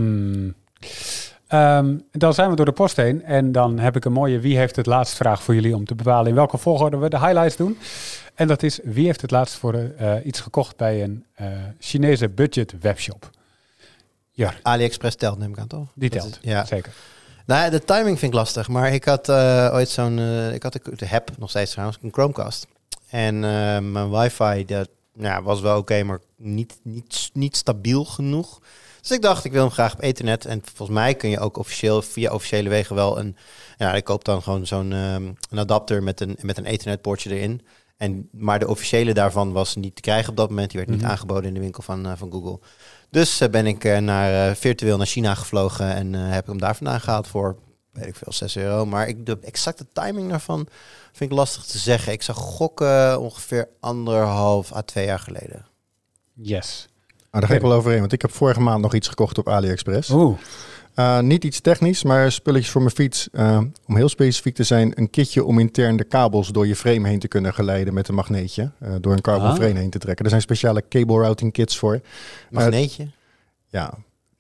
Dan zijn we door de post heen en dan heb ik een mooie wie heeft het laatst vraag voor jullie om te bepalen in welke volgorde we de highlights doen. En dat is wie heeft het laatst voor iets gekocht bij een Chinese budget webshop. Ja. AliExpress telt, neem ik aan, toch? Die telt, zeker. Nou, de timing vind ik lastig, maar ik had ooit de heb nog steeds trouwens, een Chromecast. En mijn wifi, dat was wel oké, maar niet stabiel genoeg. Dus ik dacht, ik wil hem graag op ethernet. En volgens mij kun je ook via officiële wegen wel ik koop dan gewoon zo'n een adapter met een ethernetpoortje erin. Maar de officiële daarvan was niet te krijgen op dat moment. Die werd niet aangeboden in de winkel van Google. Dus ben ik virtueel naar China gevlogen en heb ik hem daar vandaan gehaald voor, weet ik veel, €6. Maar de exacte timing daarvan vind ik lastig te zeggen. Ik zou gokken ongeveer 1,5 à 2 jaar geleden. Yes. Daar ga ik wel overheen, want ik heb vorige maand nog iets gekocht op AliExpress. Niet iets technisch, maar spulletjes voor mijn fiets. Om heel specifiek te zijn, een kitje om intern de kabels door je frame heen te kunnen geleiden met een magneetje. Door een carbon frame heen te trekken. Er zijn speciale cable routing kits voor. Magneetje? Ja.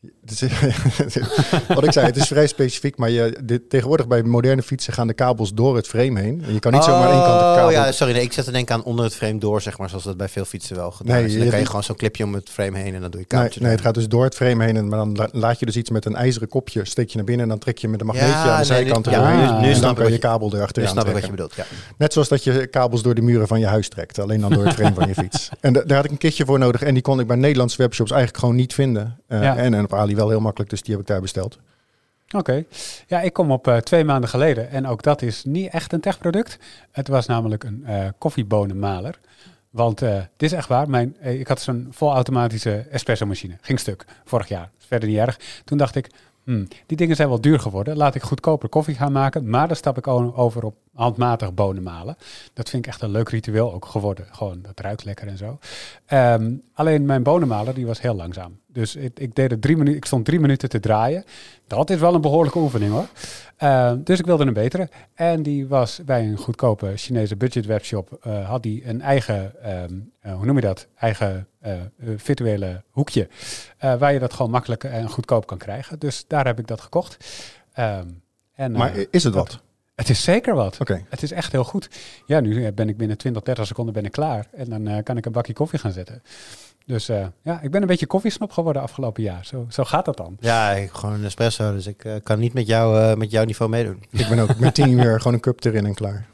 Wat ik zei, het is vrij specifiek, maar tegenwoordig bij moderne fietsen gaan de kabels door het frame heen. En je kan niet zomaar één kant de kabel... Ja, sorry, ik zet te denken aan onder het frame door, zeg maar, zoals dat bij veel fietsen wel gedaan is. Dan kan je gewoon zo'n clipje om het frame heen en dan doe je kabeltje. Nee, het gaat dus door het frame heen, maar dan laat je dus iets met een ijzeren kopje, steek je naar binnen en dan trek je met een magneetje aan de zijkant erdoorheen. Nu snap ik je kabel erachteraan snap ik wat je bedoelt, ja. Net zoals dat je kabels door de muren van je huis trekt, alleen dan door het frame van je fiets. En daar had ik een kitje voor nodig en die kon ik bij Nederlandse webshops eigenlijk gewoon niet vinden. En op Ali wel heel makkelijk. Dus die heb ik daar besteld. Oké. Ja, ik kom op 2 maanden geleden. En ook dat is niet echt een techproduct. Het was namelijk een koffiebonenmaler. Want dit is echt waar. Ik had zo'n volautomatische espresso machine. Ging stuk vorig jaar. Is verder niet erg. Toen dacht ik, die dingen zijn wel duur geworden. Laat ik goedkoper koffie gaan maken. Maar dan stap ik over op handmatig bonen malen. Dat vind ik echt een leuk ritueel ook geworden. Gewoon, dat ruikt lekker en zo. Alleen mijn bonenmaler, die was heel langzaam. Dus ik deed het 3 minuten. Ik stond 3 minuten te draaien. Dat is wel een behoorlijke oefening hoor. Dus ik wilde een betere. En die was bij een goedkope Chinese budget webshop. Had die een eigen, hoe noem je dat? Eigen virtuele hoekje. Waar je dat gewoon makkelijk en goedkoop kan krijgen. Dus daar heb ik dat gekocht. Maar is het wat? Het is zeker wat. Okay. Het is echt heel goed. Ja, nu ben ik binnen 20, 30 seconden klaar. En dan kan ik een bakje koffie gaan zetten. Dus ik ben een beetje koffiesnop geworden afgelopen jaar. Zo gaat dat dan. Ja, ik heb gewoon een espresso. Dus ik kan niet met jouw niveau meedoen. Ik ben ook met 10 uur gewoon een cup erin en klaar.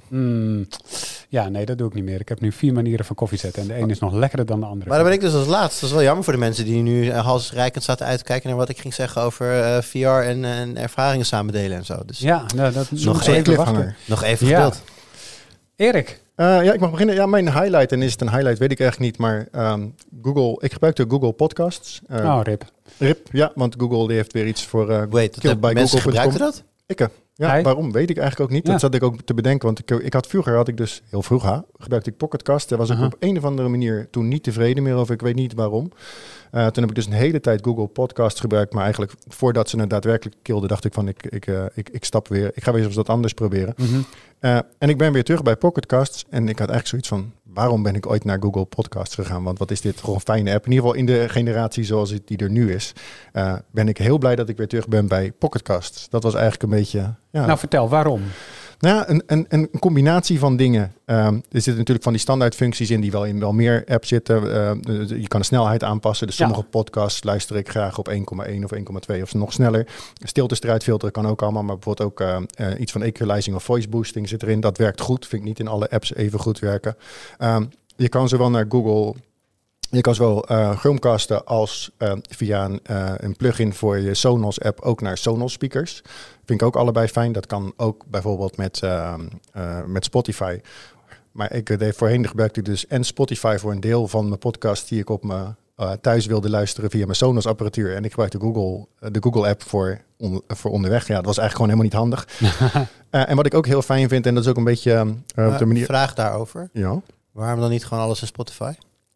Ja, nee, dat doe ik niet meer. Ik heb nu 4 manieren van koffie zetten. En de ene is nog lekkerder dan de andere. Maar dan ben ik dus als laatst. Dat is wel jammer voor de mensen die nu halsreikend zaten uit te kijken naar wat ik ging zeggen over VR en ervaringen samen delen en zo. Dus ja, dat nog even wachten. Nog even geduld. Erik. Ik mag beginnen. Ja, mijn highlight, en is het een highlight, weet ik eigenlijk niet, maar Google, ik gebruikte Google Podcasts. RIP, ja, want Google die heeft weer iets voor mensen gebruikten dat? Ja, waarom weet ik eigenlijk ook niet. Dat zat ik ook te bedenken, want vroeger gebruikte ik Pocketcast. Daar was ik op een of andere manier toen niet tevreden meer over. Ik weet niet waarom. Toen heb ik dus een hele tijd Google Podcast gebruikt, maar eigenlijk voordat ze het daadwerkelijk kilden, dacht ik van ik stap weer. Ik ga weer eens wat anders proberen. En ik ben weer terug bij Pocketcasts en ik had eigenlijk zoiets van, waarom ben ik ooit naar Google Podcasts gegaan? Want wat is dit gewoon een fijne app? In ieder geval in de generatie zoals die er nu is, ben ik heel blij dat ik weer terug ben bij Pocketcasts. Dat was eigenlijk een beetje... Ja. Nou, vertel, waarom? Nou, een combinatie van dingen. Er zitten natuurlijk van die standaard functies in die wel in wel meer apps zitten. Je kan de snelheid aanpassen. Dus sommige podcasts luister ik graag op 1,1 of 1,2 of nog sneller. Stiltes eruit filteren kan ook allemaal. Maar bijvoorbeeld ook iets van equalizing of voice boosting zit erin. Dat werkt goed. Vind ik niet in alle apps even goed werken. Je kan zowel naar Google... Je kan zowel Chromecasten als via een plugin voor je Sonos app ook naar Sonos speakers. Vind ik ook allebei fijn. Dat kan ook bijvoorbeeld met Spotify. Maar voorheen gebruikte ik dus en Spotify voor een deel van mijn podcast die ik op mijn thuis wilde luisteren via mijn Sonos apparatuur. En ik gebruikte de Google app voor onderweg. Ja, dat was eigenlijk gewoon helemaal niet handig. En wat ik ook heel fijn vind, en dat is ook een beetje op de manier... Vraag daarover. Ja. Waarom dan niet gewoon alles in Spotify?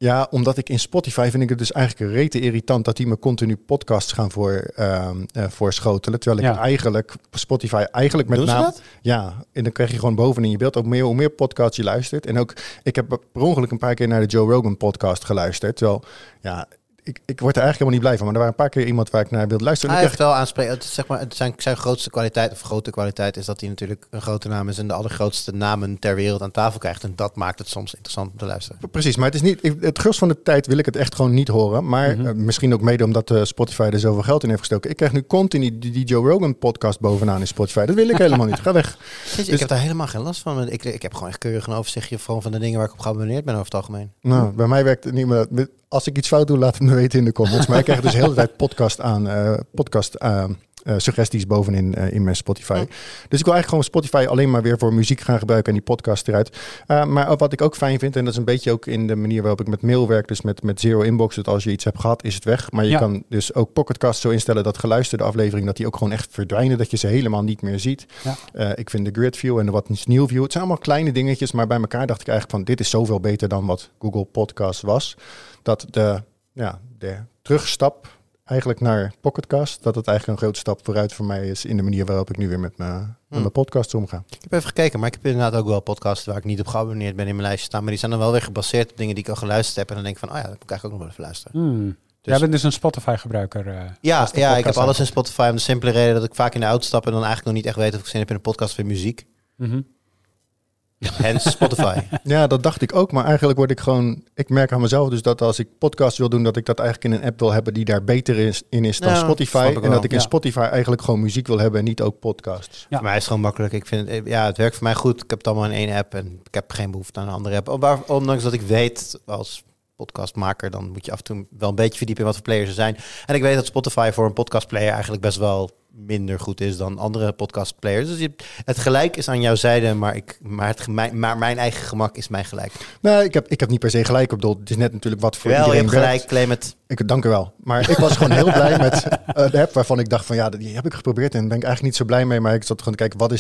Ja, omdat ik in Spotify vind ik het dus eigenlijk rete irritant dat die me continu podcasts gaan voorschotelen. Terwijl ik eigenlijk Spotify eigenlijk met name... Ja, en dan krijg je gewoon bovenin je beeld ook meer, hoe meer podcasts je luistert. En ook, ik heb per ongeluk een paar keer naar de Joe Rogan podcast geluisterd. Terwijl, ja... Ik word er eigenlijk helemaal niet blij van. Maar er waren een paar keer iemand waar ik naar wilde luisteren. Hij heeft wel aanspreken. Zeg maar, zijn grootste kwaliteit, of grote kwaliteit, is dat hij natuurlijk een grote naam is en de allergrootste namen ter wereld aan tafel krijgt. En dat maakt het soms interessant om te luisteren. Precies, maar het is niet. Het gros van de tijd wil ik het echt gewoon niet horen. Maar misschien ook mede omdat Spotify er zoveel geld in heeft gestoken. Ik krijg nu continu die Joe Rogan podcast bovenaan in Spotify. Dat wil ik helemaal niet. Ga weg. Dus, ik heb daar helemaal geen last van. Ik heb gewoon echt keurig een overzichtje van de dingen waar ik op geabonneerd ben over het algemeen. Nou, bij mij werkt het niet meer. Als ik iets fout doe, laat het me weten in de comments. Maar ik krijg dus de hele tijd podcast suggesties bovenin in mijn Spotify. Dus ik wil eigenlijk gewoon Spotify alleen maar weer voor muziek gaan gebruiken en die podcast eruit. Maar wat ik ook fijn vind, en dat is een beetje ook in de manier waarop ik met mail werk, dus met zero inbox, dat als je iets hebt gehad, is het weg. Maar je kan dus ook Pocketcast zo instellen dat geluisterde afleveringen, dat die ook gewoon echt verdwijnen, dat je ze helemaal niet meer ziet. Ja. Ik vind de grid view en de wat new view, het zijn allemaal kleine dingetjes, maar bij elkaar dacht ik eigenlijk van, dit is zoveel beter dan wat Google Podcast was. Dat de terugstap eigenlijk naar Pocketcast, dat het eigenlijk een grote stap vooruit voor mij is in de manier waarop ik nu weer met mijn podcasts omga. Ik heb even gekeken, maar ik heb inderdaad ook wel podcasts waar ik niet op geabonneerd ben in mijn lijstje staan, maar die zijn dan wel weer gebaseerd op dingen die ik al geluisterd heb en dan denk ik van, dat moet ik eigenlijk ook nog wel even luisteren. Dus jij bent dus een Spotify-gebruiker. Ja, ik heb alles in Spotify om de simpele reden dat ik vaak in de auto stap en dan eigenlijk nog niet echt weet of ik zin heb in een podcast of in muziek. Hence Spotify. Ja, dat dacht ik ook. Maar eigenlijk word ik gewoon... Ik merk aan mezelf dus dat als ik podcast wil doen, dat ik dat eigenlijk in een app wil hebben die daar beter in is dan Spotify. En dat ik in Spotify eigenlijk gewoon muziek wil hebben en niet ook podcasts. Ja. Voor mij is het gewoon makkelijk. Ik vind het werkt voor mij goed. Ik heb het allemaal in één app en ik heb geen behoefte aan een andere app. Ondanks dat ik weet als podcastmaker, dan moet je af en toe wel een beetje verdiepen in wat voor players er zijn. En ik weet dat Spotify voor een podcastplayer eigenlijk best wel minder goed is dan andere podcastplayers. Dus het gelijk is aan jouw zijde, maar mijn eigen gemak is mijn gelijk. Nou, ik heb niet per se gelijk op bedoeld. Het is net natuurlijk wat voor iedereen je hebt gelijk, claim het. Dank u wel. Maar ik was gewoon heel blij met de app waarvan ik dacht van ja, die heb ik geprobeerd en daar ben ik eigenlijk niet zo blij mee. Maar ik zat gewoon te kijken,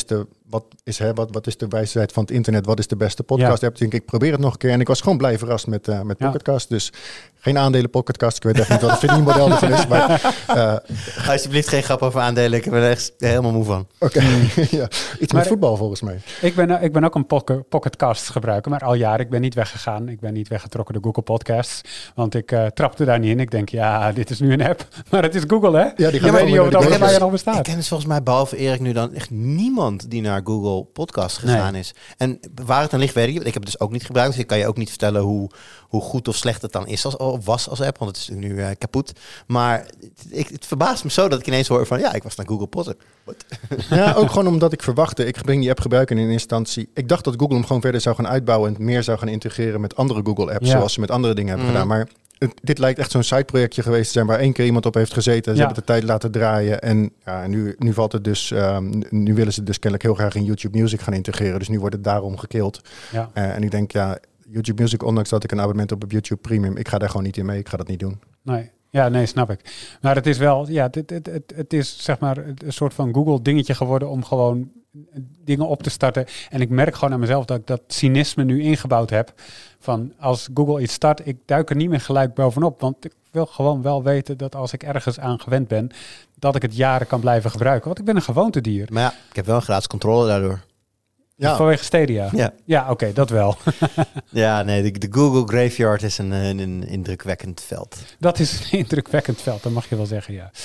wat is de wijsheid van het internet? Wat is de beste podcast app? Ik probeer het nog een keer en ik was gewoon blij verrast met Pocketcast. Dus geen aandelen Pocketcast. Ik weet echt niet wat het verdienmodel ervan is. Maar, alsjeblieft geen grap over aandelen. Ik ben er echt helemaal moe van. Oké. Ja. Iets met voetbal volgens mij. Ik ben ook een Pocketcast gebruiker, maar al jaren. Ik ben niet weggegaan. Ik ben niet weggetrokken door Google Podcasts. Want ik trapte daar niet in. Ik denk, dit is nu een app. Maar het is Google, hè? Ja, die gaat weet niet of het allemaal nog bestaat. Ik ken dus volgens mij, behalve Erik, nu dan echt niemand die naar Google Podcasts gegaan is. En waar het dan ligt, weet ik. Ik heb het dus ook niet gebruikt. Dus ik kan je ook niet vertellen hoe goed of slecht het dan is was als app. Want het is nu kapot. Maar het verbaast me zo dat ik ineens hoor van, ik was naar Google Podcast. Ja, ook gewoon omdat ik verwachtte. Ik ging die app gebruiken in instantie. Ik dacht dat Google hem gewoon verder zou gaan uitbouwen en meer zou gaan integreren met andere Google apps, zoals ze met andere dingen hebben gedaan. Maar dit lijkt echt zo'n sideprojectje geweest te zijn waar 1 keer iemand op heeft gezeten. Ze hebben de tijd laten draaien. En nu valt het dus. Nu willen ze dus kennelijk heel graag in YouTube Music gaan integreren. Dus nu wordt het daarom gekild. Ja. En ik denk, YouTube Music, ondanks dat ik een abonnement heb op YouTube Premium, ik ga daar gewoon niet in mee. Ik ga dat niet doen. Nee. Ja, nee, snap ik. Maar het is wel, het is zeg maar een soort van Google dingetje geworden om gewoon dingen op te starten. En ik merk gewoon aan mezelf dat ik dat cynisme nu ingebouwd heb. Van als Google iets start, ik duik er niet meer gelijk bovenop. Want ik wil gewoon wel weten dat als ik ergens aan gewend ben, dat ik het jaren kan blijven gebruiken. Want ik ben een gewoontedier. Maar ik heb wel een gratis controle daardoor. Ja. Vanwege Stadia? Ja, oké, dat wel. Ja, nee, de Google Graveyard is een indrukwekkend veld. Dat is een indrukwekkend veld, dat mag je wel zeggen, ja.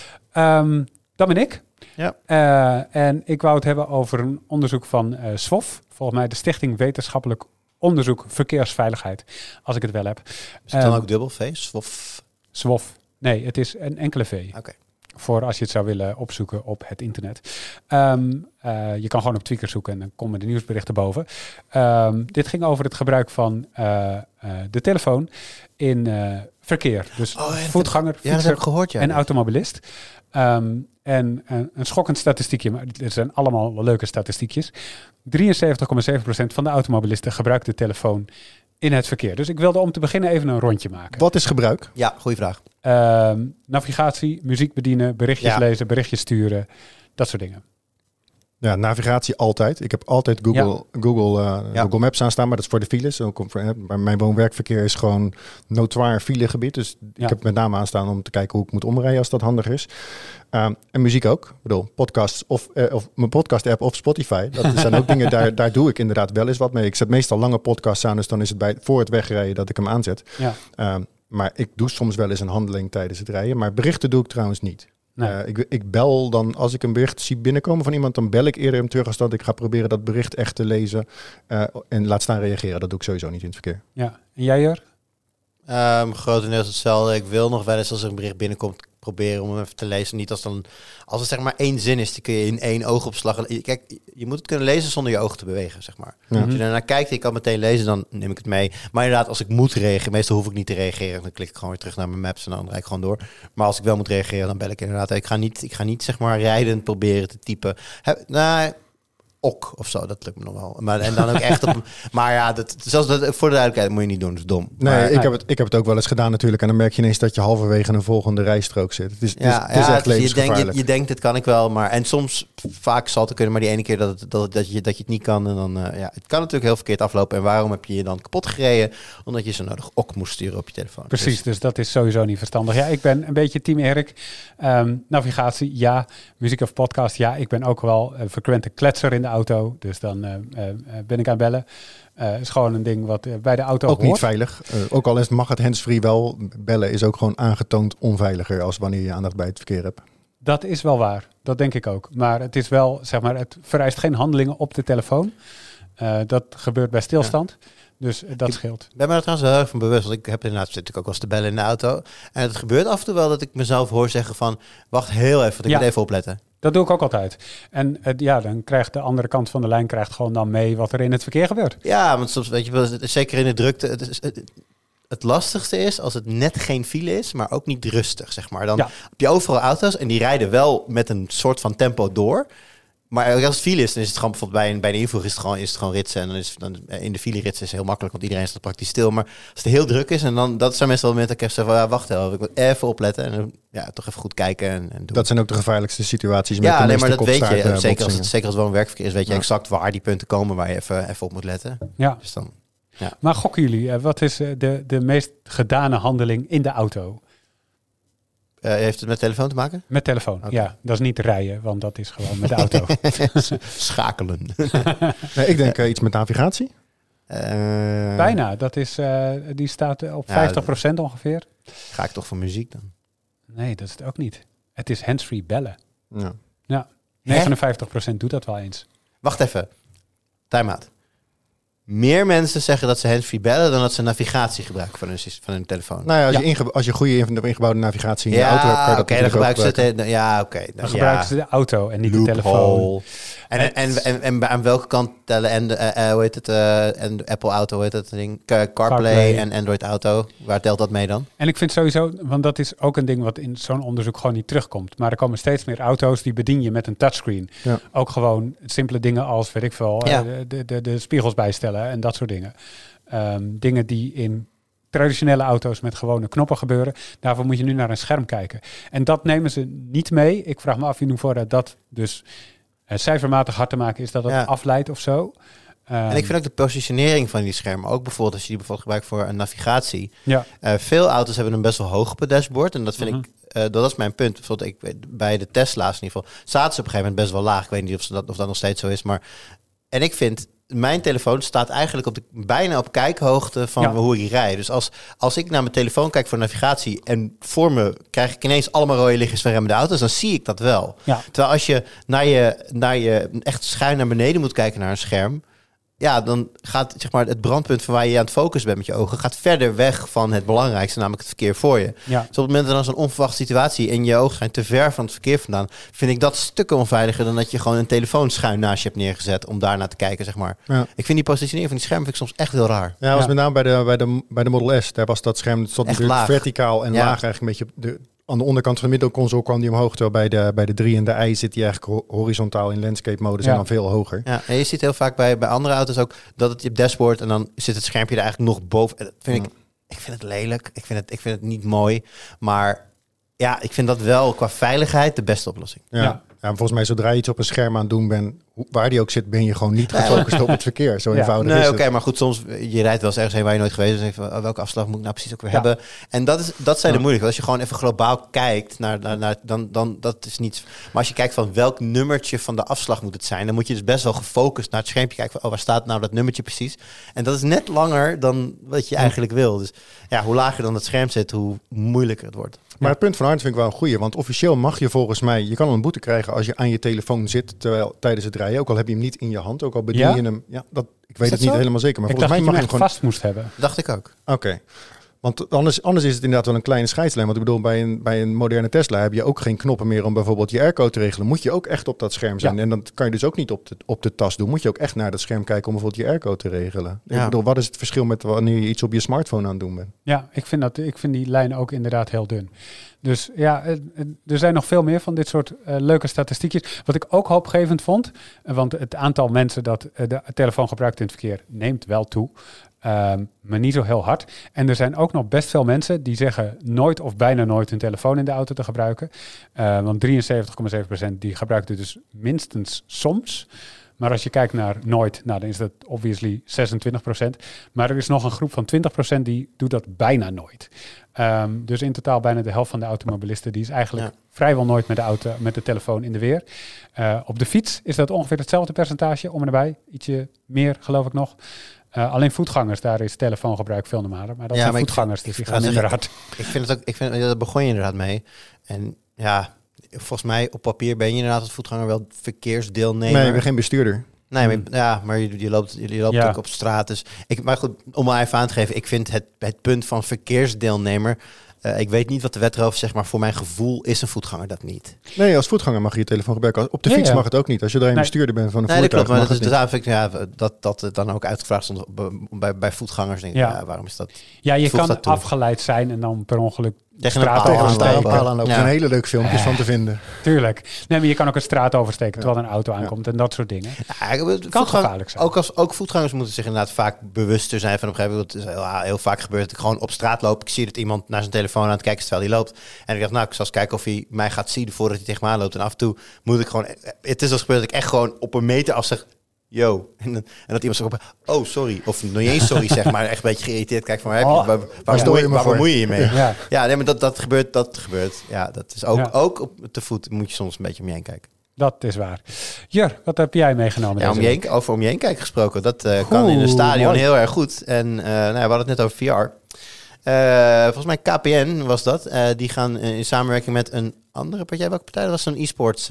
Dat ben ik. Ja. En ik wou het hebben over een onderzoek van SWOF. Volgens mij de Stichting Wetenschappelijk Onderzoek Verkeersveiligheid. Als ik het wel heb. Is het dan ook dubbel V? SWOF? SWOF. Nee, het is een enkele V. Oké. Voor als je het zou willen opzoeken op het internet. Je kan gewoon op Tweaker zoeken en dan komen de nieuwsberichten boven. Dit ging over het gebruik van de telefoon in verkeer. Dus voetganger, fietser en automobilist. En een schokkend statistiekje, maar het zijn allemaal wel leuke statistiekjes. 73,7% van de automobilisten gebruikt de telefoon in het verkeer. Dus ik wilde om te beginnen even een rondje maken. Wat is gebruik? Ja, goede vraag. Navigatie, muziek bedienen, berichtjes lezen, berichtjes sturen. Dat soort dingen. Ja, navigatie altijd. Ik heb altijd Google Maps aanstaan, maar dat is voor de files. Maar mijn woon-werkverkeer is gewoon notoir filegebied. Dus ik heb met name aanstaan om te kijken hoe ik moet omrijden als dat handig is. En muziek ook. Ik bedoel, podcasts of mijn podcast-app of Spotify. Dat zijn ook dingen, daar doe ik inderdaad wel eens wat mee. Ik zet meestal lange podcasts aan, dus dan is het voor het wegrijden dat ik hem aanzet. Ja. Maar ik doe soms wel eens een handeling tijdens het rijden. Maar berichten doe ik trouwens niet. Nee. Ik bel dan, als ik een bericht zie binnenkomen van iemand, dan bel ik eerder hem terug als dat ik ga proberen dat bericht echt te lezen en laat staan reageren. Dat doe ik sowieso niet in het verkeer. Ja, en jij Jur? Grotendeels hetzelfde. Ik wil nog wel eens als er een bericht binnenkomt proberen om hem even te lezen. Niet als het zeg maar 1 zin is, die kun je in 1 oogopslag. Kijk, je moet het kunnen lezen zonder je ogen te bewegen, zeg maar. Ja. Als je daarnaar kijkt en je kan meteen lezen, dan neem ik het mee. Maar inderdaad, als ik moet reageren, meestal hoef ik niet te reageren. Dan klik ik gewoon weer terug naar mijn maps en dan rijd ik gewoon door. Maar als ik wel moet reageren, dan bel ik inderdaad. Ik ga niet zeg maar rijdend proberen te typen. Of zo, dat lukt me nog wel. Maar en dan ook echt op. Maar ja, zelfs dat voor de duidelijkheid moet je niet doen, dat is dom. Nee, maar, ik heb het ook wel eens gedaan natuurlijk. En dan merk je ineens dat je halverwege een volgende rijstrook zit. Het is echt levensgevaarlijk. Je denkt, het kan ik wel, maar en soms vaak zal het kunnen, maar die ene keer dat je het niet kan. En dan het kan natuurlijk heel verkeerd aflopen. En waarom heb je dan kapot gereden? Omdat je zo nodig ok moest sturen op je telefoon. Precies, dus dat is sowieso niet verstandig. Ja, ik ben een beetje team Erik. Navigatie, ja. Muziek of podcast, ja. Ik ben ook wel een frequente kletser in de auto. Dus dan ben ik aan bellen. Is gewoon een ding wat bij de auto ook hoort. Niet veilig. Ook al mag het handsfree wel. Bellen is ook gewoon aangetoond onveiliger als wanneer je aandacht bij het verkeer hebt. Dat is wel waar. Dat denk ik ook. Maar het is wel, zeg maar, het vereist geen handelingen op de telefoon. Dat gebeurt bij stilstand. Ja. Dus dat scheelt. Ik ben me er trouwens heel erg van bewust. Want ik heb inderdaad natuurlijk ook wel eens te bellen in de auto. En het gebeurt af en toe wel dat ik mezelf hoor zeggen van, wacht heel even, want ik moet even opletten. Dat doe ik ook altijd. En dan krijgt de andere kant van de lijn gewoon dan mee wat er in het verkeer gebeurt. Ja, want soms weet je wel, zeker in de drukte. Het lastigste is als het net geen file is, maar ook niet rustig, zeg maar. Dan heb je overal auto's en die rijden wel met een soort van tempo door. Maar als het file is, dan is het gewoon bijvoorbeeld bij een invoer is het gewoon ritsen. En dan in de file ritsen is heel makkelijk, want iedereen staat praktisch stil. Maar als het heel druk is, en dan dat zijn meestal momenten dat ik even zeg van, wacht even, ik moet even opletten. En toch even goed kijken en doen. Dat zijn ook de gevaarlijkste situaties. Met maar dat weet je. Zeker als het wel een werkverkeer is, weet je exact waar die punten komen waar je even op moet letten. Ja. Dus dan, Maar gokken jullie, wat is de meest gedane handeling in de auto? Heeft het met telefoon te maken? Met telefoon, ja. Dat is niet rijden, want dat is gewoon met de auto. Schakelen. Nee, ik denk iets met navigatie. Bijna, dat is, die staat op 50% ongeveer. Ga ik toch voor muziek dan? Nee, dat is het ook niet. Het is handsfree bellen. Ja. 59% doet dat wel eens. Wacht even. Time-out. Meer mensen zeggen dat ze handsfree bellen dan dat ze navigatie gebruiken van hun telefoon. Nou ja, als je goede ingebouwde navigatie in je auto hebt, kan je dat dan gebruiken ze het. Dan gebruiken ze de auto en niet de telefoon. En aan welke kant tellen en de Apple Auto, hoe heet dat ding? CarPlay en Android Auto. Waar telt dat mee dan? En ik vind sowieso, want dat is ook een ding wat in zo'n onderzoek gewoon niet terugkomt. Maar er komen steeds meer auto's die bedien je met een touchscreen. Ja. Ook gewoon simpele dingen als, weet ik veel, de spiegels bijstellen en dat soort dingen. Dingen die in traditionele auto's met gewone knoppen gebeuren. Daarvoor moet je nu naar een scherm kijken. En dat nemen ze niet mee. Ik vraag me af in hoeverre dat dus cijfermatig hard te maken is, dat het afleidt of zo. En ik vind ook de positionering van die schermen, ook bijvoorbeeld als je die bijvoorbeeld gebruikt voor een navigatie. Ja. Veel auto's hebben hem best wel hoog op het dashboard. En dat vind ik, dat is mijn punt. Bijvoorbeeld bij de Tesla's in ieder geval, zaten ze op een gegeven moment best wel laag. Ik weet niet of dat nog steeds zo is. En ik vind, mijn telefoon staat eigenlijk bijna op kijkhoogte van hoe ik rijd. Dus als ik naar mijn telefoon kijk voor navigatie en voor me krijg ik ineens allemaal rode lichtjes van remmende auto's, dan zie ik dat wel. Ja. Terwijl als je naar je echt schuin naar beneden moet kijken naar een scherm, dan gaat zeg maar het brandpunt van waar je aan het focussen bent met je ogen, gaat verder weg van het belangrijkste, namelijk het verkeer voor je. Ja. Dus op het moment dat er zo'n onverwachte situatie en je ogen zijn te ver van het verkeer vandaan, vind ik dat stukken onveiliger dan dat je gewoon een telefoon schuin naast je hebt neergezet om daarnaar te kijken, zeg maar. Ja. Ik vind die positionering van die schermen vind ik soms echt heel raar. Ja, was met name bij de Model S. Daar was dat scherm natuurlijk verticaal en laag eigenlijk een beetje aan de onderkant van de middelconsole kwam die omhoog. Terwijl bij de 3 en de I zit die eigenlijk horizontaal in landscape modus en dan veel hoger. Ja, en je ziet heel vaak bij andere auto's ook dat het je dashboard en dan zit het schermpje er eigenlijk nog boven. Dat vind ik vind het lelijk. Ik vind het niet mooi. Maar ja, ik vind dat wel qua veiligheid de beste oplossing. Ja, volgens mij zodra je iets op een scherm aan het doen bent, waar die ook zit, ben je gewoon niet gefocust op het verkeer. Zo eenvoudig is het. Oké, maar goed, soms je rijdt wel eens ergens heen waar je nooit geweest bent. Van, welke afslag moet ik nou precies ook weer hebben? En dat zijn de moeilijke. Als je gewoon even globaal kijkt naar dan dat is niets. Maar als je kijkt van welk nummertje van de afslag moet het zijn, dan moet je dus best wel gefocust naar het schermpje kijken van, waar staat nou dat nummertje precies? En dat is net langer dan wat je eigenlijk wil. Dus hoe lager dan het scherm zit, hoe moeilijker het wordt. Maar het punt van Arnd vind ik wel een goeie. Want officieel mag je volgens mij... Je kan al een boete krijgen als je aan je telefoon zit tijdens het rijden. Ook al heb je hem niet in je hand. Ook al bedien je hem... Ja, ik weet het niet helemaal zeker. Maar volgens mij mag je hem gewoon vast moest hebben. Dacht ik ook. Oké. Want anders is het inderdaad wel een kleine scheidslijn. Want ik bedoel, bij een moderne Tesla heb je ook geen knoppen meer om bijvoorbeeld je airco te regelen. Moet je ook echt op dat scherm zijn. Ja. En dan kan je dus ook niet op de tas doen. Moet je ook echt naar dat scherm kijken om bijvoorbeeld je airco te regelen. Ja. Ik bedoel, wat is het verschil met wanneer je iets op je smartphone aan het doen bent? Ja, ik vind die lijn ook inderdaad heel dun. Dus ja, er zijn nog veel meer van dit soort leuke statistiekjes. Wat ik ook hoopgevend vond, want het aantal mensen dat de telefoon gebruikt in het verkeer neemt wel toe. Maar niet zo heel hard. En er zijn ook nog best veel mensen die zeggen nooit of bijna nooit hun telefoon in de auto te gebruiken. Want 73,7% die gebruikt het dus minstens soms. Maar als je kijkt naar nooit, dan is dat obviously 26%. Maar er is nog een groep van 20% die doet dat bijna nooit. Dus in totaal bijna de helft van de automobilisten die is eigenlijk vrijwel nooit met de telefoon in de weer. Op de fiets is dat ongeveer hetzelfde percentage, om en nabij. Ietsje meer, geloof ik nog. Alleen voetgangers, daar is telefoongebruik veel normaler. Maar dat zijn voetgangers die gaan minder hard. Daar begon je inderdaad mee. En ja, volgens mij op papier ben je inderdaad als voetganger wel verkeersdeelnemer. Nee, ik ben geen bestuurder. Nee, maar je loopt ook op straat. Dus maar goed, om maar even aan te geven. Ik vind het punt van verkeersdeelnemer... ik weet niet wat de wet erover zegt, maar voor mijn gevoel is een voetganger dat niet. Nee, als voetganger mag je je telefoon gebruiken. Op de fiets mag het ook niet. Als je alleen bestuurder bent van een voertuig. Dat klopt, maar dat het dan ook uitgevraagd stond bij voetgangers. Denk ik, waarom is dat? Ja, je kan afgeleid zijn en dan per ongeluk tegen straat oversteken. Er zijn hele leuke filmpjes van te vinden. Tuurlijk. Nee, maar je kan ook een straat oversteken terwijl een auto aankomt en dat soort dingen. Het kan gevaarlijk zijn. Ook voetgangers moeten zich inderdaad vaak bewuster zijn van op een gegeven moment. Het is heel vaak gebeurt dat ik gewoon op straat loop. Ik zie dat iemand naar zijn telefoon aan het kijken is terwijl hij loopt. En ik dacht, ik zal eens kijken of hij mij gaat zien voordat hij tegen me aanloopt. En af en toe moet ik gewoon... Het is als gebeurd dat ik echt gewoon op een meter af zeg... Yo. En dat iemand zegt, oh, sorry. Of nog niet eens sorry, zeg maar. Echt een beetje geïrriteerd. Kijk van, waar bemoei je je mee? Ja, nee, maar dat gebeurt. Ja, dat is ook op te voet moet je soms een beetje om je heen kijken. Dat is waar. Jur, wat heb jij meegenomen? Ja, over om je heen kijken gesproken. Dat kan in een stadion heel erg goed. En we hadden het net over VR. Volgens mij KPN was dat. Die gaan in samenwerking met een andere partij. Welke partij? Dat was zo'n e-sports...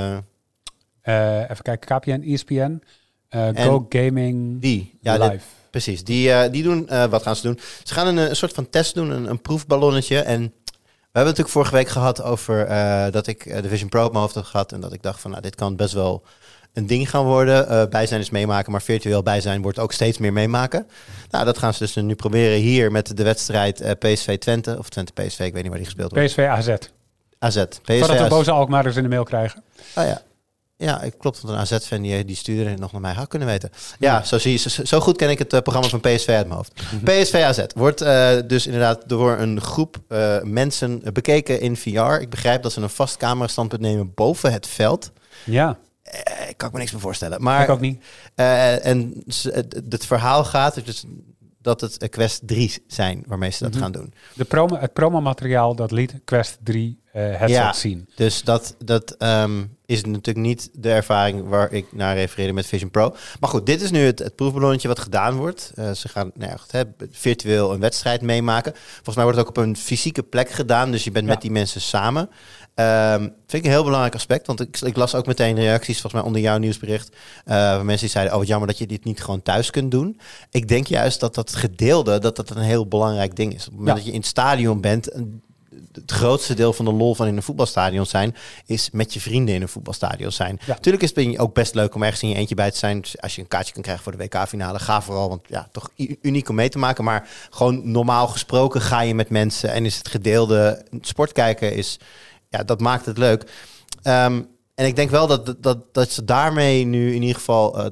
even kijken, KPN, ESPN... Go Gaming Live. Precies. Die doen, wat gaan ze doen? Ze gaan een soort van test doen, een proefballonnetje. En we hebben natuurlijk vorige week gehad over dat ik de Vision Pro op mijn hoofd had gehad. En dat ik dacht van, dit kan best wel een ding gaan worden. Bijzijn is meemaken, maar virtueel bijzijn wordt ook steeds meer meemaken. Nou, dat gaan ze dus nu proberen hier met de wedstrijd PSV Twente. Of Twente PSV, ik weet niet waar die gespeeld wordt. PSV AZ. PSV Voordat de boze Alkmaarders in de mail krijgen. Oh ja. Ja, klopt. Want een AZ-fan die stuurde het nog naar mij had kunnen weten. Ja, zo goed ken ik het programma van PSV uit mijn hoofd. PSV AZ wordt dus inderdaad door een groep mensen bekeken in VR. Ik begrijp dat ze een vast camerastandpunt nemen boven het veld. Ja. Ik kan me niks meer voorstellen. Maar, ik ook niet. En het verhaal gaat dus dat het Quest 3 zijn waarmee ze dat gaan doen. Het promomateriaal dat liet Quest 3 headset zien. Dus dat is natuurlijk niet de ervaring waar ik naar refereerde met Vision Pro. Maar goed, dit is nu het proefballonnetje wat gedaan wordt. Ze gaan virtueel een wedstrijd meemaken. Volgens mij wordt het ook op een fysieke plek gedaan. Dus je bent met die mensen samen. Vind ik een heel belangrijk aspect. Want ik las ook meteen reacties volgens mij onder jouw nieuwsbericht. Van mensen die zeiden, wat jammer dat je dit niet gewoon thuis kunt doen. Ik denk juist dat gedeelde, dat een heel belangrijk ding is. Op het moment dat je in het stadion bent... Het grootste deel van de lol van in een voetbalstadion zijn... is met je vrienden in een voetbalstadion zijn. Ja. Tuurlijk is het ook best leuk om ergens in je eentje bij te zijn. Dus als je een kaartje kan krijgen voor de WK-finale... ga vooral, want toch uniek om mee te maken. Maar gewoon normaal gesproken ga je met mensen... en is het gedeelde sport kijken is... dat maakt het leuk. En ik denk wel dat ze daarmee nu in ieder geval...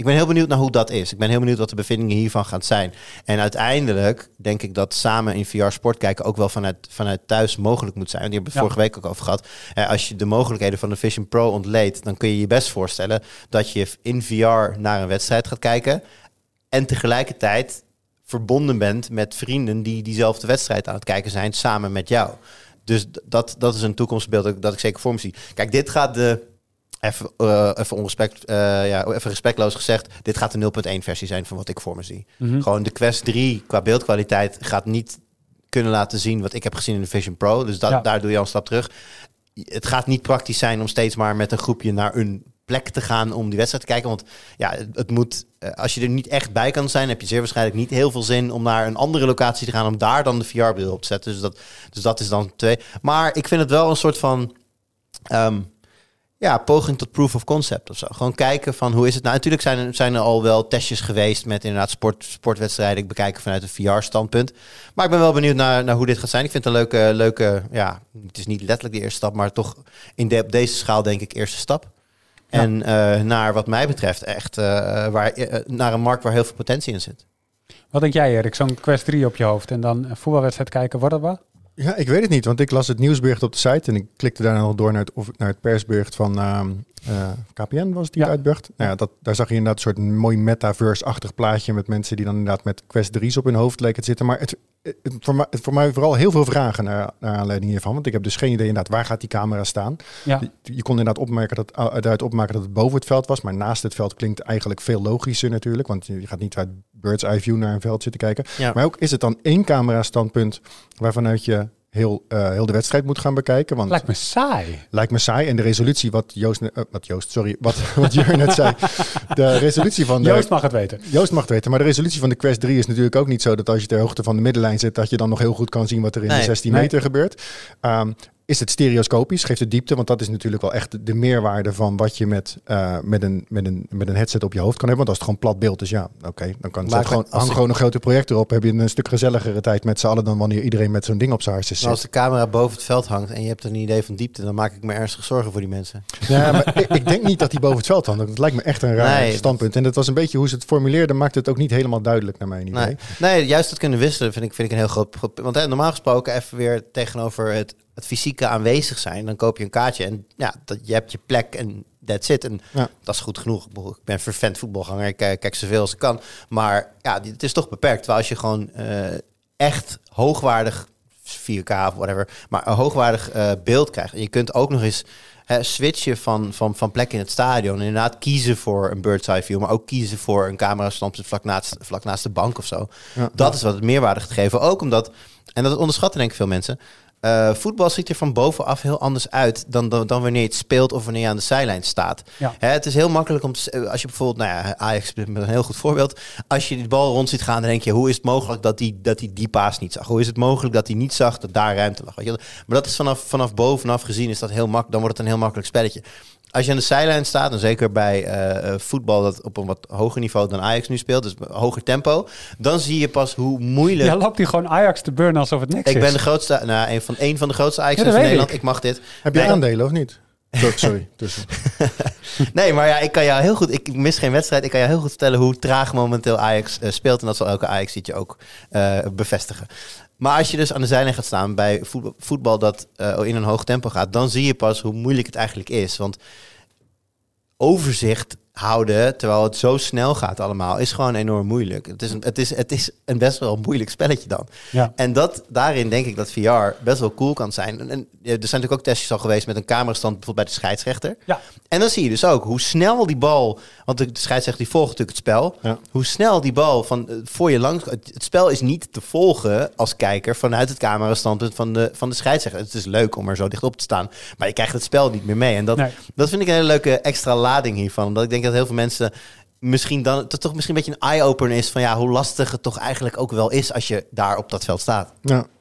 Ik ben heel benieuwd naar hoe dat is. Ik ben heel benieuwd wat de bevindingen hiervan gaan zijn. En uiteindelijk denk ik dat samen in VR sport kijken ook wel vanuit thuis mogelijk moet zijn. Die hebben we vorige week ook over gehad. Als je de mogelijkheden van de Vision Pro ontleedt, dan kun je je best voorstellen dat je in VR naar een wedstrijd gaat kijken en tegelijkertijd verbonden bent met vrienden die diezelfde wedstrijd aan het kijken zijn samen met jou. Dus dat is een toekomstbeeld dat ik zeker voor me zie. Kijk, dit gaat even respectloos gezegd, dit gaat de 0.1 versie zijn van wat ik voor me zie. Mm-hmm. Gewoon de Quest 3 qua beeldkwaliteit gaat niet kunnen laten zien wat ik heb gezien in de Vision Pro. Dus daar doe je al een stap terug. Het gaat niet praktisch zijn om steeds maar met een groepje naar een plek te gaan om die wedstrijd te kijken. Want ja, het moet, als je er niet echt bij kan zijn, heb je zeer waarschijnlijk niet heel veel zin om naar een andere locatie te gaan om daar dan de VR-bril op te zetten. Dus dat is dan 2. Maar ik vind het wel een soort van poging tot proof of concept of zo. Gewoon kijken van hoe is het nou. Natuurlijk zijn er al wel testjes geweest met inderdaad sportwedstrijden. Ik bekijk vanuit een VR-standpunt. Maar ik ben wel benieuwd naar hoe dit gaat zijn. Ik vind het een leuke, het is niet letterlijk de eerste stap, maar toch op deze schaal denk ik eerste stap. Ja. En naar wat mij betreft echt naar een markt waar heel veel potentie in zit. Wat denk jij, Erik? Zo'n Quest 3 op je hoofd en dan een voetbalwedstrijd kijken, wordt dat wat? Ja, ik weet het niet, want ik las het nieuwsbericht op de site en ik klikte daar nog door naar het persbericht van KPN was het die uitbracht. Nou ja, daar zag je inderdaad een soort mooi metaverse-achtig plaatje met mensen die dan inderdaad met Quest 3's op hun hoofd leken te zitten. Maar het voor mij vooral heel veel vragen naar aanleiding hiervan, want ik heb dus geen idee inderdaad waar gaat die camera staan. Ja. Je kon inderdaad opmaken dat het boven het veld was, maar naast het veld klinkt eigenlijk veel logischer natuurlijk, want je gaat niet uit bird's eye view naar een veld zitten kijken. Ja. Maar ook is het dan één camera standpunt waarvanuit je heel de wedstrijd moet gaan bekijken. Want lijkt me saai. Lijkt me saai. En de resolutie, wat Jur net zei. De resolutie van Joost mag het weten. Joost mag het weten. Maar de resolutie van de Quest 3 is natuurlijk ook niet zo dat als je ter hoogte van de middenlijn zit, dat je dan nog heel goed kan zien wat er in de 16 meter gebeurt. Is het stereoscopisch? Geeft het diepte? Want dat is natuurlijk wel echt de meerwaarde van wat je met een headset op je hoofd kan hebben. Want als het gewoon plat beeld is, dan kan het gewoon een grote projector op. Heb je een stuk gezelligere tijd met z'n allen dan wanneer iedereen met zo'n ding op zijn hartstikke zit. Als de camera boven het veld hangt en je hebt een idee van diepte, dan maak ik me ernstig zorgen voor die mensen. Ja, maar ik denk niet dat die boven het veld hangt. Dat lijkt me echt een raar standpunt. En dat was een beetje hoe ze het formuleerden, maakte het ook niet helemaal duidelijk naar mijn idee. Nee, juist dat kunnen wisselen vind ik een heel groot. Want normaal gesproken even weer tegenover het fysieke aanwezig zijn, dan koop je een kaartje en je hebt je plek en that's it. En dat is goed genoeg. Ik ben vervent voetbalganger, ik kijk zoveel als ik kan. Maar het is toch beperkt. Terwijl als je gewoon echt hoogwaardig 4K of whatever, maar een hoogwaardig beeld krijgt. En je kunt ook nog eens switchen van plek in het stadion. En inderdaad kiezen voor een bird's eye view, maar ook kiezen voor een camera-stand vlak naast de bank of zo. Ja, dat is wat het meerwaarde gaat geven. Ook omdat, en dat onderschatten denk ik veel mensen, voetbal ziet er van bovenaf heel anders uit dan wanneer je het speelt of wanneer je aan de zijlijn staat. Ja. Het is heel makkelijk om als je bijvoorbeeld, Ajax is een heel goed voorbeeld. Als je die bal rond ziet gaan, dan denk je, hoe is het mogelijk dat die paas niet zag? Hoe is het mogelijk dat hij niet zag dat daar ruimte lag? Weet je? Maar dat is vanaf bovenaf gezien is dat heel makkelijk. Dan wordt het een heel makkelijk spelletje. Als je aan de zijlijn staat, en zeker bij voetbal dat op een wat hoger niveau dan Ajax nu speelt, dus hoger tempo, dan zie je pas hoe moeilijk. Ja, loopt hij gewoon Ajax te burnen alsof het niks is. Ik ben de grootste, een van de grootste Ajax van Nederland. Ik mag dit. Heb je aandelen of niet? Sorry. Nee, maar ik kan jou heel goed. Ik mis geen wedstrijd. Ik kan jou heel goed vertellen hoe traag momenteel Ajax speelt, en dat zal elke Ajax-zietje ook bevestigen. Maar als je dus aan de zijlijn gaat staan bij voetbal dat in een hoog tempo gaat, dan zie je pas hoe moeilijk het eigenlijk is. Want overzicht houden, terwijl het zo snel gaat allemaal, is gewoon enorm moeilijk. Het is een best wel moeilijk spelletje dan. Ja. En daarin denk ik dat VR best wel cool kan zijn. En er zijn natuurlijk ook testjes al geweest met een camerastand bijvoorbeeld bij de scheidsrechter. Ja. En dan zie je dus ook hoe snel die bal, want de scheidsrechter die volgt natuurlijk het spel, hoe snel die bal voor je langs. Het spel is niet te volgen als kijker vanuit het camerastandpunt van de scheidsrechter. Het is leuk om er zo dicht op te staan, maar je krijgt het spel niet meer mee. En dat vind ik een hele leuke extra lading hiervan, omdat ik denk dat heel veel mensen misschien dan toch misschien een beetje een eye-opener is van hoe lastig het toch eigenlijk ook wel is als je daar op dat veld staat. Ja.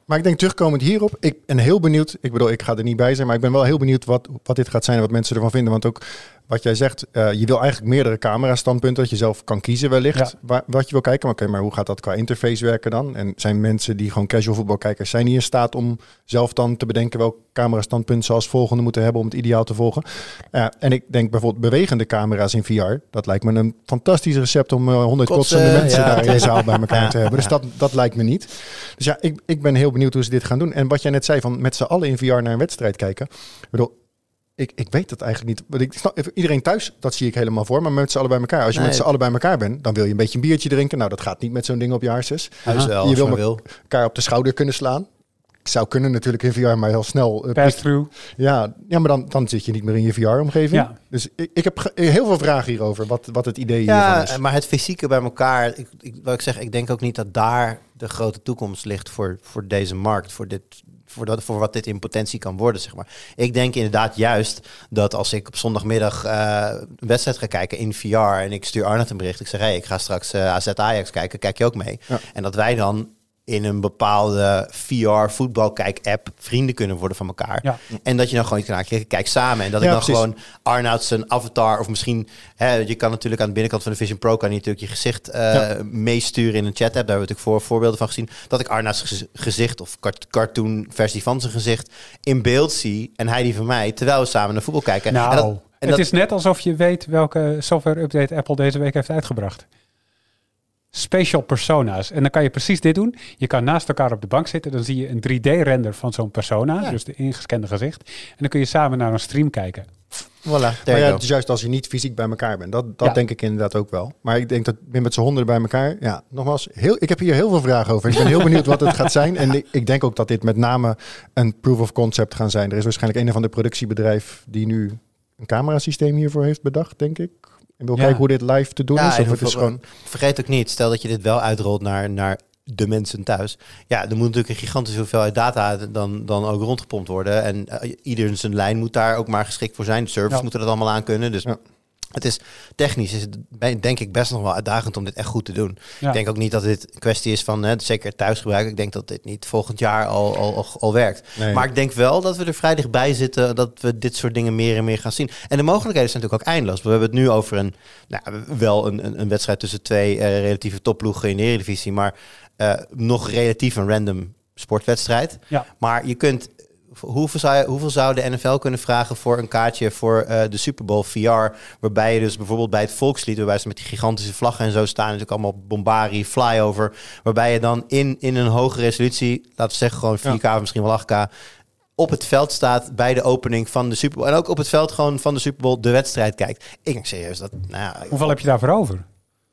Maar ik denk terugkomend hierop, ik ben heel benieuwd. Ik bedoel, ik ga er niet bij zijn, maar ik ben wel heel benieuwd wat dit gaat zijn en wat mensen ervan vinden. Want ook wat jij zegt, je wil eigenlijk meerdere camera-standpunten, dat je zelf kan kiezen wellicht wat je wil kijken. Maar, maar hoe gaat dat qua interface werken dan? En zijn mensen die gewoon casual voetbalkijkers, zijn die in staat om zelf dan te bedenken welk camera-standpunt ze als volgende moeten hebben om het ideaal te volgen? En ik denk bijvoorbeeld bewegende camera's in VR. Dat lijkt me een fantastisch recept om 100 kotsende mensen daar in de zaal bij elkaar te hebben. Dus dat lijkt me niet. Dus ja, ik ben heel benieuwd hoe ze dit gaan doen. En wat jij net zei, van met z'n allen in VR naar een wedstrijd kijken. Ik bedoel, ik weet dat eigenlijk niet. Iedereen thuis, dat zie ik helemaal voor. Maar met z'n allen bij elkaar. Als je met z'n allen bij elkaar bent, dan wil je een beetje een biertje drinken. Nou, dat gaat niet met zo'n ding op je harses. Je wil elkaar op de schouder kunnen slaan. Zou kunnen natuurlijk in VR, maar heel snel. Pass-through. Ja, maar dan zit je niet meer in je VR-omgeving. Ja. Dus ik heb heel veel vragen hierover, wat het idee hiervan is. Maar het fysieke bij elkaar, wat ik zeg, ik denk ook niet dat daar de grote toekomst ligt voor deze markt, voor wat dit in potentie kan worden, zeg maar. Ik denk inderdaad juist dat als ik op zondagmiddag een wedstrijd ga kijken in VR en ik stuur Arnold een bericht, ik zeg, hey, ik ga straks AZ Ajax kijken, kijk je ook mee? Ja. En dat wij dan in een bepaalde VR voetbalkijk-app vrienden kunnen worden van elkaar. Ja. En dat je dan gewoon kijk samen. En dat ik dan gewoon Arnoud zijn avatar, of misschien, je kan natuurlijk aan de binnenkant van de Vision Pro kan je natuurlijk je gezicht meesturen in een chat-app. Daar hebben we natuurlijk voorbeelden van gezien. Dat ik Arnoud's gezicht of cartoon versie van zijn gezicht in beeld zie en hij die van mij, terwijl we samen naar voetbal kijken. Nou, het is net alsof je weet welke software-update Apple deze week heeft uitgebracht. Spatial persona's. En dan kan je precies dit doen. Je kan naast elkaar op de bank zitten. Dan zie je een 3D-render van zo'n persona. Ja. Dus de ingescande gezicht. En dan kun je samen naar een stream kijken. Voilà. Maar ja, dus juist als je niet fysiek bij elkaar bent. Dat denk ik inderdaad ook wel. Maar ik denk dat met z'n honderden bij elkaar. Ja, nogmaals, ik heb hier heel veel vragen over. Ik ben heel benieuwd wat het gaat zijn. En ik denk ook dat dit met name een proof of concept gaan zijn. Er is waarschijnlijk een of ander productiebedrijf die nu een camerasysteem hiervoor heeft bedacht, denk ik. En wil kijken hoe dit live te doen is. Of het is gewoon... Vergeet ook niet, stel dat je dit wel uitrolt naar de mensen thuis. Ja, er moet natuurlijk een gigantische hoeveelheid data dan ook rondgepompt worden. En ieder zijn lijn moet daar ook maar geschikt voor zijn. De servers moeten dat allemaal aan kunnen. Dus het is technisch, denk ik best nog wel uitdagend om dit echt goed te doen. Ja. Ik denk ook niet dat dit een kwestie is van zeker thuisgebruik. Ik denk dat dit niet volgend jaar al werkt. Nee. Maar ik denk wel dat we er vrij dichtbij zitten, dat we dit soort dingen meer en meer gaan zien. En de mogelijkheden zijn natuurlijk ook eindeloos. We hebben het nu over een wedstrijd tussen twee relatieve topploegen in de Eredivisie, maar nog relatief een random sportwedstrijd. Ja. Maar je kunt... Hoeveel zou de NFL kunnen vragen voor een kaartje voor de Super Bowl VR? Waarbij je dus bijvoorbeeld bij het volkslied, waarbij ze met die gigantische vlaggen en zo staan, natuurlijk allemaal bombari, flyover, waarbij je dan in een hoge resolutie, laten we zeggen gewoon 4K of misschien wel 8K, op het veld staat bij de opening van de Super Bowl. En ook op het veld gewoon van de Super Bowl de wedstrijd kijkt. Ik denk serieus dat... Hoeveel heb je daarvoor over?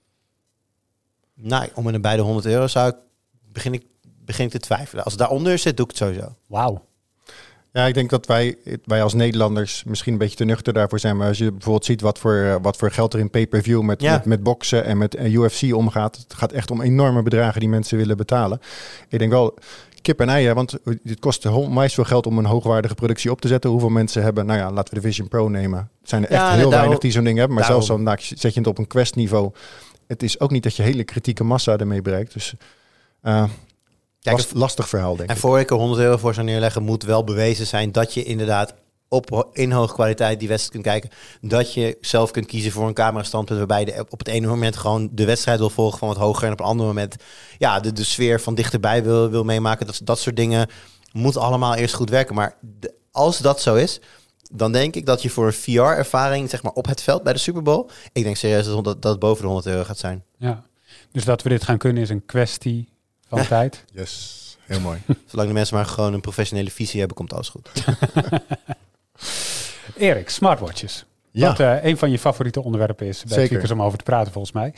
Nou, om en bij de €100 begin ik te twijfelen. Als het daaronder zit, doe ik het sowieso. Wauw. Ja, ik denk dat wij als Nederlanders misschien een beetje te nuchter daarvoor zijn. Maar als je bijvoorbeeld ziet wat voor geld er in pay-per-view met boksen en met UFC omgaat. Het gaat echt om enorme bedragen die mensen willen betalen. Ik denk wel kip en eieren, want het kost onwijs veel geld om een hoogwaardige productie op te zetten. Hoeveel mensen hebben, laten we de Vision Pro nemen. Het zijn er echt heel weinig die zo'n ding hebben. Maar zelfs zo zet je het op een Quest niveau. Het is ook niet dat je hele kritieke massa ermee bereikt. Dus... lastig verhaal, denk ik. En voor ik er €100 voor zou neerleggen, moet wel bewezen zijn dat je inderdaad in hoge kwaliteit die wedstrijd kunt kijken. Dat je zelf kunt kiezen voor een camerastandpunt waarbij je op het ene moment gewoon de wedstrijd wil volgen van wat hoger en op het andere moment de sfeer van dichterbij wil meemaken. Dat soort dingen moet allemaal eerst goed werken. Maar als dat zo is, dan denk ik dat je voor een VR-ervaring, zeg maar op het veld bij de Super Bowl, ik denk serieus dat het boven de €100 gaat zijn. Ja, dus dat we dit gaan kunnen is een kwestie van tijd. Yes, heel mooi. Zolang de mensen maar gewoon een professionele visie hebben, komt alles goed. Erik, smartwatches. Ja. Wat een van je favoriete onderwerpen is bij Tweakers om over te praten, volgens mij.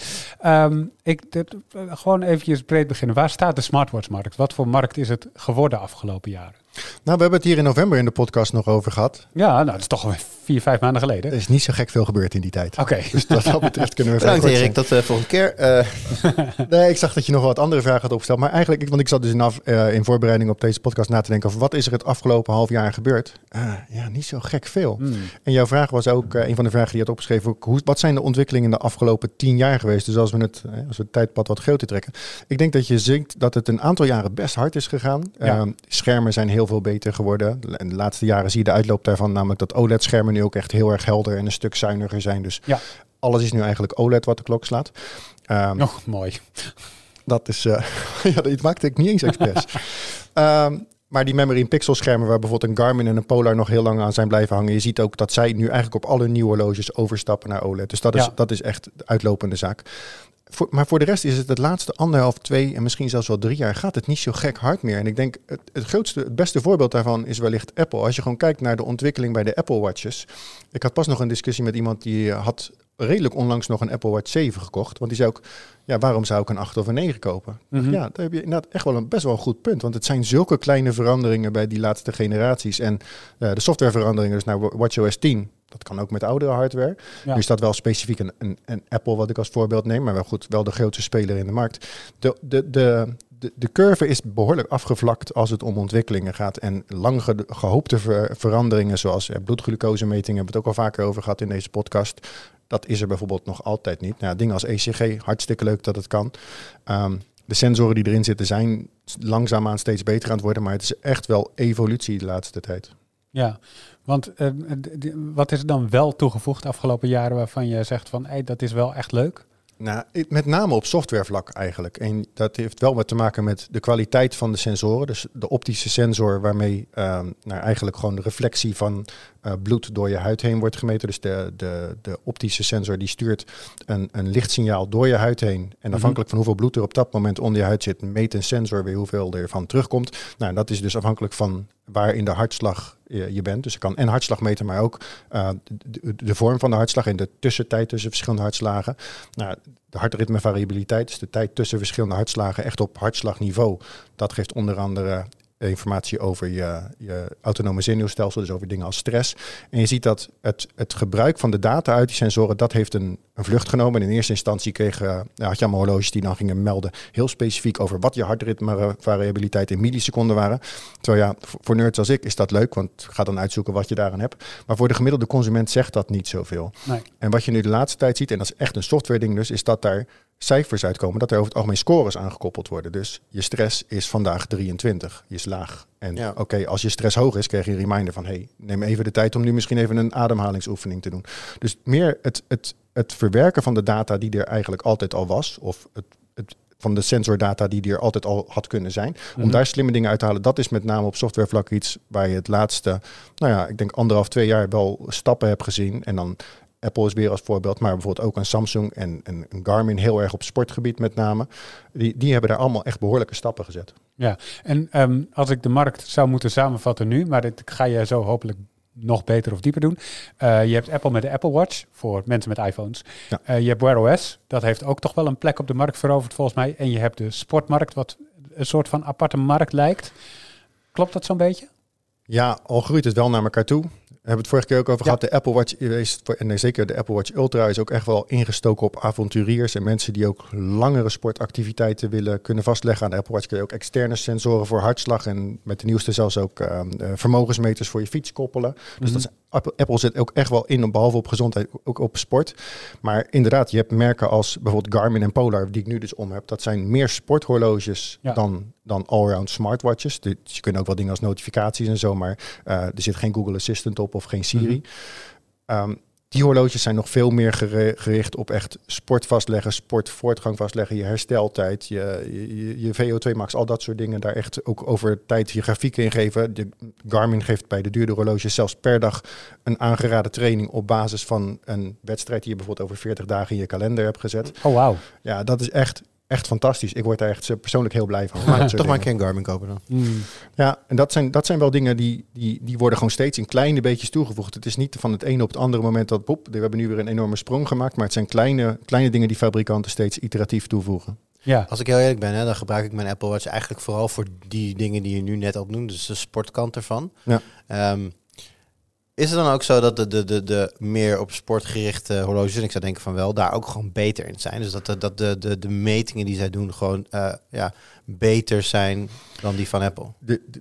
Gewoon eventjes breed beginnen. Waar staat de smartwatchmarkt? Wat voor markt is het geworden afgelopen jaren? Nou, we hebben het hier in november in de podcast nog over gehad. Ja, nou, dat is toch 4-5 maanden geleden. Er is niet zo gek veel gebeurd in die tijd. Oké. Dus wat dat betreft kunnen we Bedankt Erik, dat volgende keer. Nee, ik zag dat je nog wat andere vragen had opgesteld. Maar eigenlijk, want ik zat dus in voorbereiding op deze podcast na te denken over wat is er het afgelopen half jaar gebeurd. Ja, niet zo gek veel. En jouw vraag was ook, een van de vragen die je had opgeschreven, wat zijn de ontwikkelingen in de afgelopen 10 jaar geweest? Dus als we het tijdpad wat groter trekken. Ik denk dat je ziet dat het een aantal jaren best hard is gegaan. Ja. Schermen zijn heel veel beter geworden. En de laatste jaren zie je de uitloop daarvan, namelijk dat OLED-schermen nu ook echt heel erg helder en een stuk zuiniger zijn. Dus alles is nu eigenlijk OLED wat de klok slaat. Mooi. Dat is, dat maakte ik niet eens expres. Maar die memory in pixel schermen waar bijvoorbeeld een Garmin en een Polar nog heel lang aan zijn blijven hangen. Je ziet ook dat zij nu eigenlijk op alle nieuwe horloges overstappen naar OLED. Dus dat is echt de uitlopende zaak. Maar voor de rest is het laatste 1,5, 2 en misschien zelfs wel 3 jaar gaat het niet zo gek hard meer. En ik denk het beste voorbeeld daarvan is wellicht Apple. Als je gewoon kijkt naar de ontwikkeling bij de Apple Watches. Ik had pas nog een discussie met iemand die had redelijk onlangs nog een Apple Watch 7 gekocht. Want die zei ook, waarom zou ik een 8 of een 9 kopen? Ja, daar heb je inderdaad echt wel best wel een goed punt. Want het zijn zulke kleine veranderingen bij die laatste generaties. En de softwareveranderingen, dus naar WatchOS 10... Dat kan ook met oudere hardware. Nu is dat wel specifiek een Apple wat ik als voorbeeld neem. Maar wel de grootste speler in de markt. De curve is behoorlijk afgevlakt als het om ontwikkelingen gaat. En lang gehoopte veranderingen zoals bloedglucosemetingen, hebben we het ook al vaker over gehad in deze podcast. Dat is er bijvoorbeeld nog altijd niet. Nou, dingen als ECG, hartstikke leuk dat het kan. De sensoren die erin zitten zijn langzaamaan steeds beter aan het worden. Maar het is echt wel evolutie de laatste tijd. Ja, want wat is er dan wel toegevoegd de afgelopen jaren waarvan je zegt van dat is wel echt leuk? Nou, met name op softwarevlak eigenlijk. En dat heeft wel wat te maken met de kwaliteit van de sensoren. Dus de optische sensor waarmee eigenlijk gewoon de reflectie van bloed door je huid heen wordt gemeten. Dus de optische sensor die stuurt een lichtsignaal door je huid heen. En afhankelijk van hoeveel bloed er op dat moment onder je huid zit, meet een sensor weer hoeveel er van terugkomt. Nou, dat is dus afhankelijk van waar in de hartslag je bent. Dus je kan en hartslag meten, maar ook de vorm van de hartslag en de tussentijd tussen verschillende hartslagen. Nou, de hartritmevariabiliteit, dus de tijd tussen verschillende hartslagen, echt op hartslagniveau. Dat geeft onder andere informatie over je autonome zenuwstelsel, dus over dingen als stress. En je ziet dat het gebruik van de data uit die sensoren, dat heeft een vlucht genomen. En in eerste instantie had je allemaal horloges die dan gingen melden heel specifiek over wat je hartritmevariabiliteit in milliseconden waren. Terwijl voor nerds als ik is dat leuk, want ga dan uitzoeken wat je daaraan hebt. Maar voor de gemiddelde consument zegt dat niet zoveel. Nee. En wat je nu de laatste tijd ziet, en dat is echt een software ding dus, is dat daar cijfers uitkomen, dat er over het algemeen scores aangekoppeld worden. Dus je stress is vandaag 23, je is laag. En oké, als je stress hoog is, krijg je een reminder van neem even de tijd om nu misschien even een ademhalingsoefening te doen. Dus meer het verwerken van de data die er eigenlijk altijd al was, of van de sensordata die er altijd al had kunnen zijn, om daar slimme dingen uit te halen, dat is met name op softwarevlak iets waar je het laatste, ik denk 1,5, 2 jaar wel stappen hebt gezien. En dan Apple is weer als voorbeeld, maar bijvoorbeeld ook een Samsung en een Garmin heel erg op sportgebied met name. Die hebben daar allemaal echt behoorlijke stappen gezet. Ja, en als ik de markt zou moeten samenvatten nu, maar dit ga je zo hopelijk nog beter of dieper doen. Je hebt Apple met de Apple Watch voor mensen met iPhones. Ja. Je hebt Wear OS, dat heeft ook toch wel een plek op de markt veroverd volgens mij. En je hebt de sportmarkt, wat een soort van aparte markt lijkt. Klopt dat zo'n beetje? Ja, al groeit het wel naar elkaar toe. We hebben het vorige keer ook over gehad. De Apple Watch en zeker de Apple Watch Ultra is ook echt wel ingestoken op avonturiers en mensen die ook langere sportactiviteiten willen kunnen vastleggen. Aan de Apple Watch kun je ook externe sensoren voor hartslag en met de nieuwste zelfs ook vermogensmeters voor je fiets koppelen. Dus dat is, Apple zit ook echt wel in, behalve op gezondheid, ook op sport. Maar inderdaad, je hebt merken als bijvoorbeeld Garmin en Polar, die ik nu dus om heb. Dat zijn meer sporthorloges dan allround smartwatches. Dus je kunt ook wel dingen als notificaties en zo, maar er zit geen Google Assistant op of geen Siri. Die horloges zijn nog veel meer gericht op echt sport vastleggen, sportvoortgang vastleggen, je hersteltijd, je VO2 max, al dat soort dingen. Daar echt ook over tijd je grafieken in geven. De Garmin geeft bij de duurde horloges zelfs per dag een aangeraden training op basis van een wedstrijd die je bijvoorbeeld over 40 dagen in je kalender hebt gezet. Oh, wauw. Ja, dat is echt fantastisch. Ik word daar echt persoonlijk heel blij van. Maar toch maar een Garmin kopen dan. Ja, en dat zijn wel dingen die worden gewoon steeds in kleine beetjes toegevoegd. Het is niet van het ene op het andere moment dat we hebben nu weer een enorme sprong gemaakt, maar het zijn kleine dingen die fabrikanten steeds iteratief toevoegen. Ja. Als ik heel eerlijk ben, dan gebruik ik mijn Apple Watch eigenlijk vooral voor die dingen die je nu net opnoemde. Dus de sportkant ervan. Ja. Is het dan ook zo dat de meer op sport gerichte horloges, en ik zou denken van wel, daar ook gewoon beter in zijn? Dus dat de metingen die zij doen gewoon beter zijn dan die van Apple?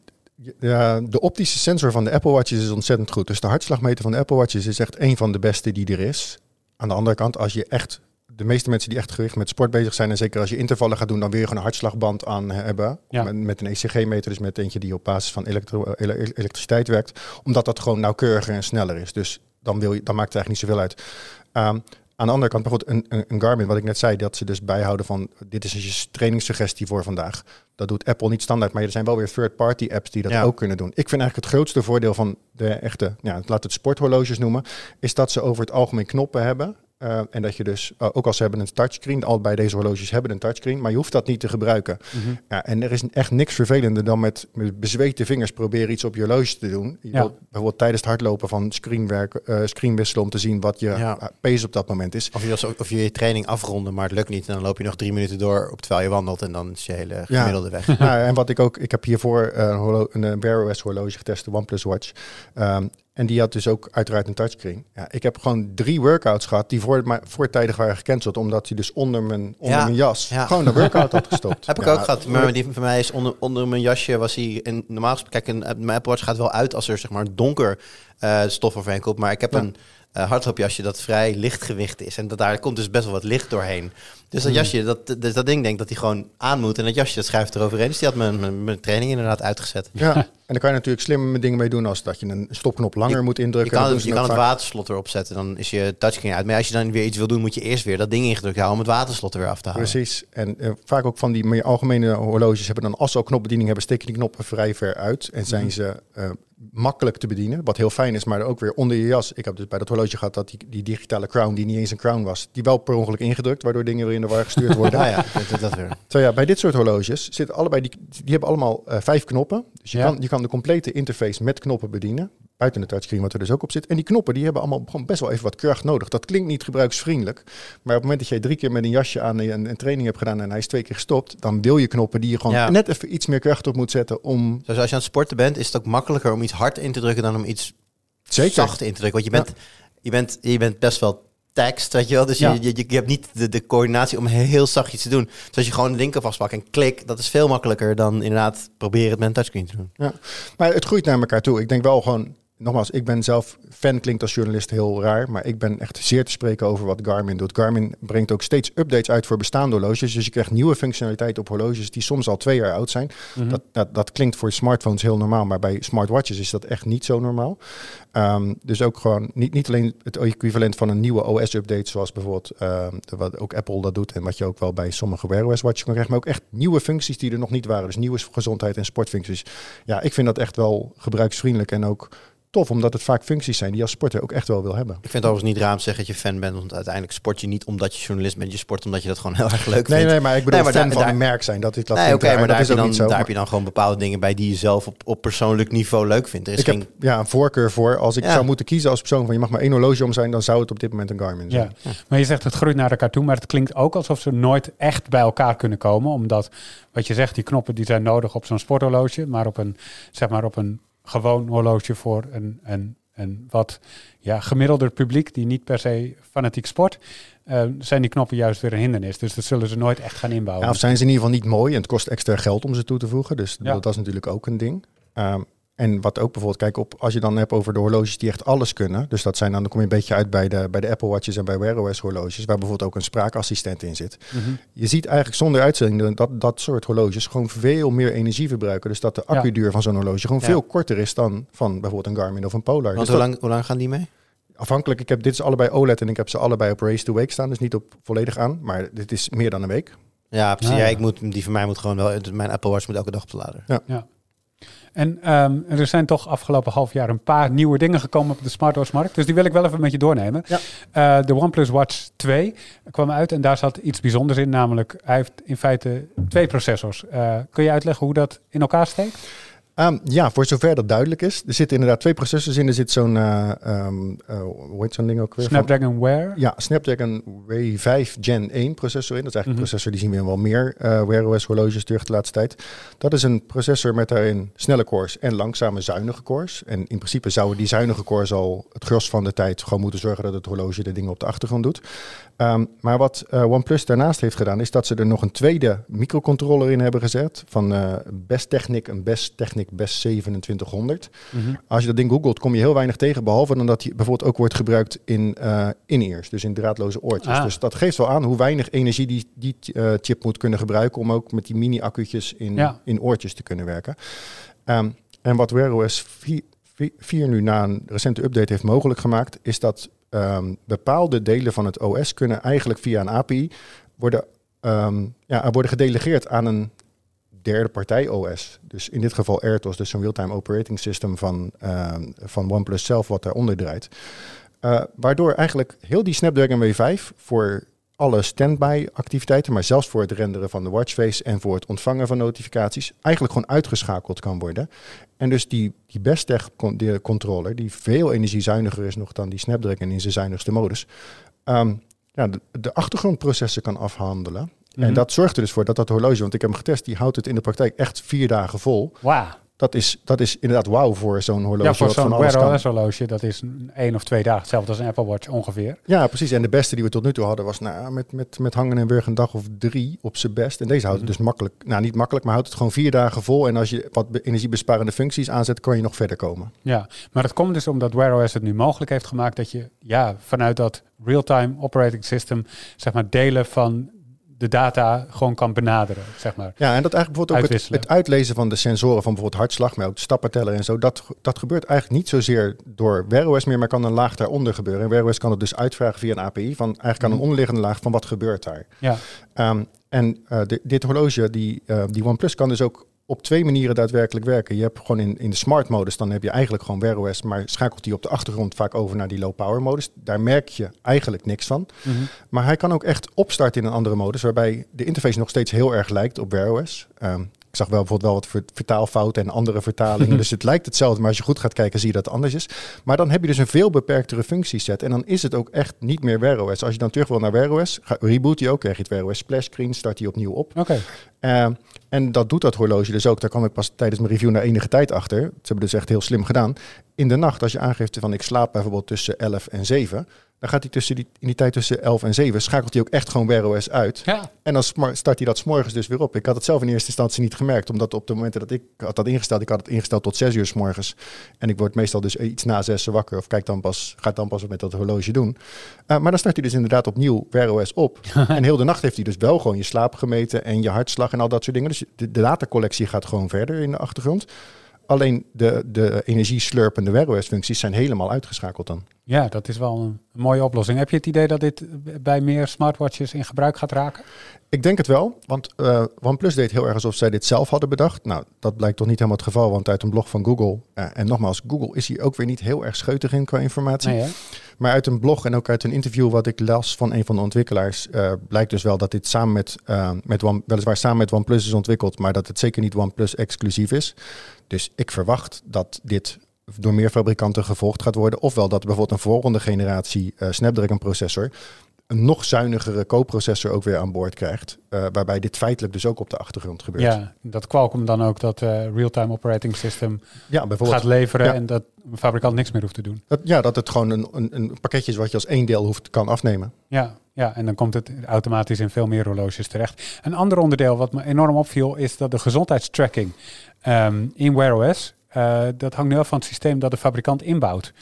De optische sensor van de Apple Watches is ontzettend goed. Dus de hartslagmeter van de Apple Watches is echt een van de beste die er is. Aan de andere kant, als je echt... De meeste mensen die echt gericht met sport bezig zijn, en zeker als je intervallen gaat doen, dan wil je gewoon een hartslagband aan hebben. Ja. Met een ECG-meter, dus met eentje die op basis van elektriciteit werkt. Omdat dat gewoon nauwkeuriger en sneller is. Dus dan maakt het eigenlijk niet zoveel uit. Aan de andere kant, bijvoorbeeld een Garmin, wat ik net zei, dat ze dus bijhouden van, dit is een trainingssuggestie voor vandaag. Dat doet Apple niet standaard, maar er zijn wel weer third-party apps die dat ook kunnen doen. Ik vind eigenlijk het grootste voordeel van de echte, laat het sporthorloges noemen, is dat ze over het algemeen knoppen hebben. En dat je dus, ook als ze hebben een touchscreen, allebei deze horloges hebben een touchscreen, maar je hoeft dat niet te gebruiken. Mm-hmm. Ja, en er is echt niks vervelender dan met bezweten vingers proberen iets op je horloge te doen. Je wilt bijvoorbeeld tijdens het hardlopen van screen wisselen om te zien wat je pace op dat moment is. Of je training afronden, maar het lukt niet. En dan loop je nog 3 minuten door terwijl je wandelt en dan is je hele gemiddelde weg. En wat ik heb hiervoor een Wear OS horloge getest, de OnePlus Watch. En die had dus ook uiteraard een touchscreen. Ja, ik heb gewoon 3 workouts gehad die voortijdig waren gecanceld, omdat hij dus onder mijn jas gewoon een workout had gestopt. Heb ik ook gehad. Maar die van mij is onder mijn jasje was hij... Normaal gesproken, mijn Apple Watch gaat wel uit als er zeg maar donker stof overheen komt. Maar ik heb een hardloopjasje dat vrij lichtgewicht is. En daar komt dus best wel wat licht doorheen. Dus dat jasje, dat ding denkt dat hij gewoon aan moet. En dat jasje, dat schuift eroverheen. Dus die had mijn training inderdaad uitgezet. Ja, en daar kan je natuurlijk slimme dingen mee doen, als dat je een stopknop langer moet indrukken. Je kan het waterslot erop zetten, dan is je touchscreen uit. Maar als je dan weer iets wil doen, moet je eerst weer dat ding ingedrukt houden om het waterslot er weer af te halen. Precies. En vaak ook van die meer algemene horloges hebben dan, als ze al knopbediening hebben, steken die knoppen vrij ver uit. En zijn ze makkelijk te bedienen, wat heel fijn is, maar ook weer onder je jas. Ik heb dus bij dat horloge gehad dat die digitale crown, die niet eens een crown was, die wel per ongeluk ingedrukt, waardoor dingen weer in de war gestuurd worden. Dat weer. Zo bij dit soort horloges zitten allebei, die hebben allemaal 5 knoppen. Dus je kan de complete interface met knoppen bedienen. Buiten de touchscreen, wat er dus ook op zit. En die knoppen, die hebben allemaal gewoon best wel even wat kracht nodig. Dat klinkt niet gebruiksvriendelijk. Maar op het moment dat jij 3 keer met een jasje aan een training hebt gedaan en hij is 2 keer gestopt, dan wil je knoppen die je gewoon net even iets meer kracht op moet zetten om... Zoals als je aan het sporten bent, is het ook makkelijker om iets hard in te drukken dan om iets zacht in te drukken. Want je bent best wel tekst, weet je wel. Dus je hebt niet de coördinatie om heel zachtjes te doen. Dus als je gewoon de ding kan vastpakken en klik, dat is veel makkelijker dan inderdaad proberen het met een touchscreen te doen. Ja, maar het groeit naar elkaar toe. Ik denk wel gewoon, nogmaals, ik ben zelf fan, klinkt als journalist heel raar, maar ik ben echt zeer te spreken over wat Garmin doet. Garmin brengt ook steeds updates uit voor bestaande horloges, dus je krijgt nieuwe functionaliteiten op horloges die soms al 2 jaar oud zijn. Mm-hmm. Dat klinkt voor smartphones heel normaal, maar bij smartwatches is dat echt niet zo normaal. Dus ook gewoon niet alleen het equivalent van een nieuwe OS-update, zoals bijvoorbeeld wat ook Apple dat doet en wat je ook wel bij sommige Wear OS watches kan krijgen, maar ook echt nieuwe functies die er nog niet waren. Dus nieuwe gezondheid en sportfuncties. Ja, ik vind dat echt wel gebruiksvriendelijk en ook tof, omdat het vaak functies zijn die je als sporter ook echt wel wil hebben. Ik vind het overigens niet raar om te zeggen dat je fan bent, want uiteindelijk sport je niet omdat je journalist bent, je sport omdat je dat gewoon heel erg leuk vindt. Nee, maar ik bedoel fan van een merk zijn. Dat maar daar heb je dan gewoon bepaalde dingen bij die je zelf op persoonlijk niveau leuk vindt. Heb een voorkeur voor. Als ik zou moeten kiezen als persoon van je mag maar 1 horloge om zijn, dan zou het op dit moment een Garmin zijn. Ja. Maar je zegt het groeit naar elkaar toe, maar het klinkt ook alsof ze nooit echt bij elkaar kunnen komen, omdat wat je zegt, die knoppen die zijn nodig op zo'n sporthorloge, maar op een gewoon horloge voor een wat gemiddelder publiek die niet per se fanatiek sport, zijn die knoppen juist weer een hindernis. Dus dat zullen ze nooit echt gaan inbouwen. Ja, of zijn ze in ieder geval niet mooi en het kost extra geld om ze toe te voegen. Dus dat is natuurlijk ook een ding. En wat ook bijvoorbeeld, kijk, als je dan hebt over de horloges die echt alles kunnen. Dus dat zijn dan kom je een beetje uit bij de Apple Watches en bij Wear OS horloges, waar bijvoorbeeld ook een spraakassistent in zit. Mm-hmm. Je ziet eigenlijk zonder uitzending dat soort horloges gewoon veel meer energie verbruiken. Dus dat de accuduur van zo'n horloge gewoon veel korter is dan van bijvoorbeeld een Garmin of een Polar. Want dus hoe lang gaan die mee? Afhankelijk, dit is allebei OLED en ik heb ze allebei op Race to Wake staan. Dus niet op volledig aan, maar dit is meer dan een week. Ja, precies. Die van mij moet gewoon wel, mijn Apple Watch moet elke dag op de lader. Ja. En er zijn toch afgelopen half jaar een paar nieuwe dingen gekomen op de smartwatchmarkt. Dus die wil ik wel even met je doornemen. Ja. De OnePlus Watch 2 kwam uit en daar zat iets bijzonders in. Namelijk, hij heeft in feite 2 processors. Kun je uitleggen hoe dat in elkaar steekt? Ja, voor zover dat duidelijk is. Er zitten inderdaad 2 processors in. Er zit zo'n, hoe heet zo'n ding ook weer? Snapdragon Wear? Ja, Snapdragon W5 Gen 1 processor in. Dat is eigenlijk een processor, die zien we in wel meer Wear OS horloges terug de laatste tijd. Dat is een processor met daarin snelle cores en langzame zuinige cores. En in principe zouden die zuinige cores al het gros van de tijd gewoon moeten zorgen dat het horloge de dingen op de achtergrond doet. Maar wat OnePlus daarnaast heeft gedaan, is dat ze er nog een tweede microcontroller in hebben gezet van Best Technic, een Best Technic Best 2700. Als je dat ding googelt, kom je heel weinig tegen, behalve dan dat die bijvoorbeeld ook wordt gebruikt in in-ears, dus in draadloze oortjes. Dus dat geeft wel aan hoe weinig energie die chip moet kunnen gebruiken om ook met die mini-accu'tjes in oortjes te kunnen werken. En wat Wear OS 4 nu na een recente update heeft mogelijk gemaakt, is dat bepaalde delen van het OS kunnen eigenlijk via een API worden gedelegeerd aan een derde partij OS. Dus in dit geval AirTOS, dus een real-time operating system van OnePlus zelf wat daaronder draait. Waardoor eigenlijk heel die Snapdragon W5 voor alle standby activiteiten, maar zelfs voor het renderen van de watchface en voor het ontvangen van notificaties, eigenlijk gewoon uitgeschakeld kan worden. En dus die Bestech controller, die veel energiezuiniger is nog dan die Snapdragon in zijn zuinigste modus, de achtergrondprocessen kan afhandelen. En dat zorgt er dus voor dat horloge, want ik heb hem getest, die houdt het in de praktijk echt 4 dagen vol. Wauw. Dat is inderdaad wauw voor zo'n horloge. Ja, voor zo'n Wear OS horloge, dat is 1 of 2 dagen. Hetzelfde als een Apple Watch ongeveer. Ja, precies. En de beste die we tot nu toe hadden was met hangen en wurgen een dag of 3 op zijn best. En deze houdt het dus makkelijk, niet makkelijk, maar houdt het gewoon 4 dagen vol. En als je wat energiebesparende functies aanzet, kan je nog verder komen. Ja, maar dat komt dus omdat Wear OS het nu mogelijk heeft gemaakt dat je vanuit dat real-time operating system, zeg maar, delen van de data gewoon kan benaderen, zeg maar. Ja, en dat eigenlijk bijvoorbeeld ook het uitlezen van de sensoren van bijvoorbeeld hartslag, maar ook de stappenteller en zo, dat gebeurt eigenlijk niet zozeer door Wear OS meer, maar kan een laag daaronder gebeuren. En Wear OS kan het dus uitvragen via een API, van eigenlijk aan een onderliggende laag van wat gebeurt daar. Ja. Dit horloge, die OnePlus kan dus ook op 2 manieren daadwerkelijk werken. Je hebt gewoon in de smart modus, dan heb je eigenlijk gewoon Wear OS, maar schakelt die op de achtergrond vaak over naar die low power modus. Daar merk je eigenlijk niks van. Maar hij kan ook echt opstarten in een andere modus, waarbij de interface nog steeds heel erg lijkt op Wear OS. Ik zag wel bijvoorbeeld wat vertaalfouten en andere vertalingen. Dus het lijkt hetzelfde, maar als je goed gaat kijken zie je dat het anders is. Maar dan heb je dus een veel beperktere functieset. En dan is het ook echt niet meer Wear OS. Als je dan terug wil naar Wear OS, reboot je ook, krijg je het Wear OS splash screen, start die opnieuw op. Okay. En dat doet dat horloge dus ook. Daar kwam ik pas tijdens mijn review na enige tijd achter. Ze hebben dus echt heel slim gedaan. In de nacht, als je aangeeft van ik slaap bijvoorbeeld tussen 11 en 7... dan gaat hij in die tijd tussen 11 en 7... schakelt hij ook echt gewoon Wear OS uit. Ja. En dan start hij dat 's morgens dus weer op. Ik had het zelf in eerste instantie niet gemerkt. Omdat op de momenten dat ik had dat ingesteld... ik had het ingesteld tot 6 uur 's morgens. En ik word meestal dus iets na 6 wakker. Of ga dan pas met dat horloge doen. Maar dan start hij dus inderdaad opnieuw Wear OS op. En heel de nacht heeft hij dus wel gewoon je slaap gemeten... en je hartslag en al dat soort dingen. Dus de datacollectie gaat gewoon verder in de achtergrond. Alleen de energieslurpende Wear OS functies zijn helemaal uitgeschakeld dan. Ja, dat is wel een mooie oplossing. Heb je het idee dat dit bij meer smartwatches in gebruik gaat raken? Ik denk het wel, want OnePlus deed heel erg alsof zij dit zelf hadden bedacht. Nou, dat blijkt toch niet helemaal het geval, want uit een blog van Google... en nogmaals, Google is hier ook weer niet heel erg scheutig in qua informatie. Nee, maar uit een blog en ook uit een interview wat ik las van een van de ontwikkelaars... blijkt dus wel dat dit weliswaar samen met OnePlus is ontwikkeld... maar dat het zeker niet OnePlus exclusief is. Dus ik verwacht dat dit door meer fabrikanten gevolgd gaat worden. Ofwel dat bijvoorbeeld een volgende generatie Snapdragon processor... een nog zuinigere co-processor ook weer aan boord krijgt. Waarbij dit feitelijk dus ook op de achtergrond gebeurt. Ja, dat Qualcomm dan ook dat real-time operating system gaat leveren... en dat een fabrikant niks meer hoeft te doen. Dat het gewoon een pakketje is wat je als één deel kan afnemen. Ja, en dan komt het automatisch in veel meer horloges terecht. Een ander onderdeel wat me enorm opviel... is dat de gezondheidstracking in Wear OS... dat hangt nu af van het systeem dat de fabrikant inbouwt.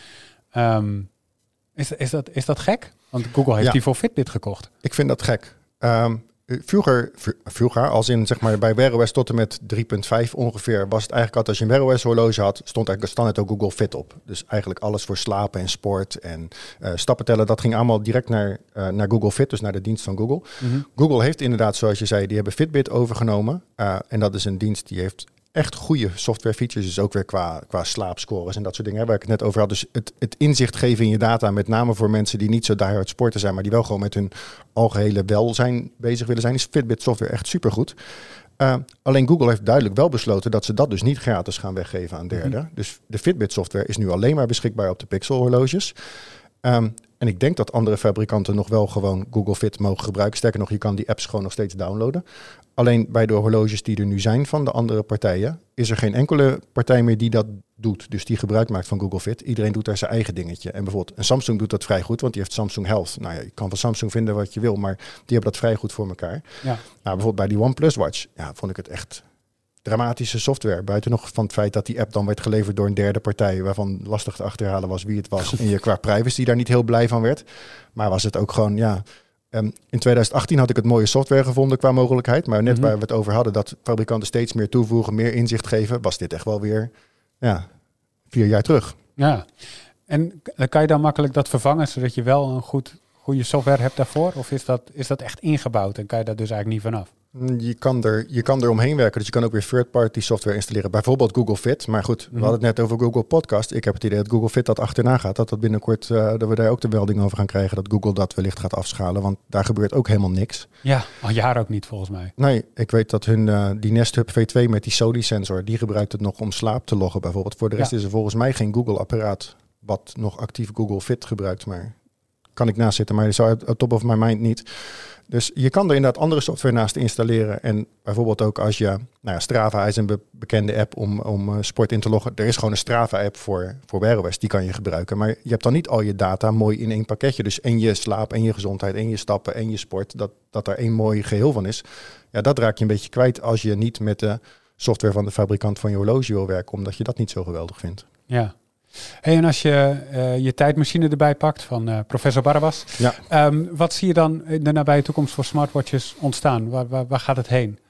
Is dat gek? Want Google heeft die voor Fitbit gekocht. Ik vind dat gek. Vroeger, als in zeg maar bij Wear OS tot en met 3.5 ongeveer, was het eigenlijk altijd als je een Wear OS horloge had, stond eigenlijk standaard ook Google Fit op. Dus eigenlijk alles voor slapen en sport en stappen tellen, dat ging allemaal direct naar Google Fit, dus naar de dienst van Google. Google heeft inderdaad, zoals je zei, die hebben Fitbit overgenomen. En dat is een dienst die heeft echt goede software features. Dus ook weer qua slaapscores en dat soort dingen. Waar ik het net over had. Dus het inzicht geven in je data. Met name voor mensen die niet zo diehard sporten zijn. Maar die wel gewoon met hun algehele welzijn bezig willen zijn. Is Fitbit software echt supergoed. Alleen Google heeft duidelijk wel besloten dat ze dat dus niet gratis gaan weggeven aan derden. Mm-hmm. Dus de Fitbit software is nu alleen maar beschikbaar op de Pixel horloges. En ik denk dat andere fabrikanten nog wel gewoon Google Fit mogen gebruiken. Sterker nog, je kan die apps gewoon nog steeds downloaden. Alleen bij de horloges die er nu zijn van de andere partijen, is er geen enkele partij meer die dat doet. Dus die gebruik maakt van Google Fit. Iedereen doet daar zijn eigen dingetje. En bijvoorbeeld een Samsung doet dat vrij goed, want die heeft Samsung Health. Nou ja, je kan van Samsung vinden wat je wil, maar die hebben dat vrij goed voor elkaar. Ja. Nou, bijvoorbeeld bij die OnePlus Watch, vond ik het echt dramatische software. Buiten nog van het feit dat die app dan werd geleverd door een derde partij, waarvan lastig te achterhalen was wie het was. En je qua privacy daar niet heel blij van werd. Maar was het ook gewoon, in 2018 had ik het mooie software gevonden qua mogelijkheid. Maar net waar we het over hadden, dat fabrikanten steeds meer toevoegen, meer inzicht geven, was dit echt wel weer 4 jaar terug. Ja, en kan je dan makkelijk dat vervangen, zodat je wel een goede software hebt daarvoor? Of is dat echt ingebouwd en kan je daar dus eigenlijk niet vanaf? Je kan er omheen werken. Dus je kan ook weer third-party software installeren. Bijvoorbeeld Google Fit. Maar goed, we hadden het net over Google Podcast. Ik heb het idee dat Google Fit dat achterna gaat. Dat binnenkort, dat we daar ook de melding over gaan krijgen. Dat Google dat wellicht gaat afschalen. Want daar gebeurt ook helemaal niks. Ja, al jaren ook niet volgens mij. Nee, ik weet dat hun die Nest Hub V2 met die SODI-sensor, die gebruikt het nog om slaap te loggen bijvoorbeeld. Voor de rest is er volgens mij geen Google-apparaat wat nog actief Google Fit gebruikt. Maar kan ik naast zitten, maar zo uit top of my mind niet. Dus je kan er inderdaad andere software naast installeren. En bijvoorbeeld ook als je, Strava is een bekende app om sport in te loggen. Er is gewoon een Strava-app voor Wear OS, die kan je gebruiken. Maar je hebt dan niet al je data mooi in één pakketje. Dus en je slaap, en je gezondheid, en je stappen, en je sport. Dat daar één mooi geheel van is. Ja, dat raak je een beetje kwijt als je niet met de software van de fabrikant van je horloge wil werken. Omdat je dat niet zo geweldig vindt. Ja. Hey, en als je je tijdmachine erbij pakt van professor Barbas, wat zie je dan in de nabije toekomst voor smartwatches ontstaan? Waar gaat het heen?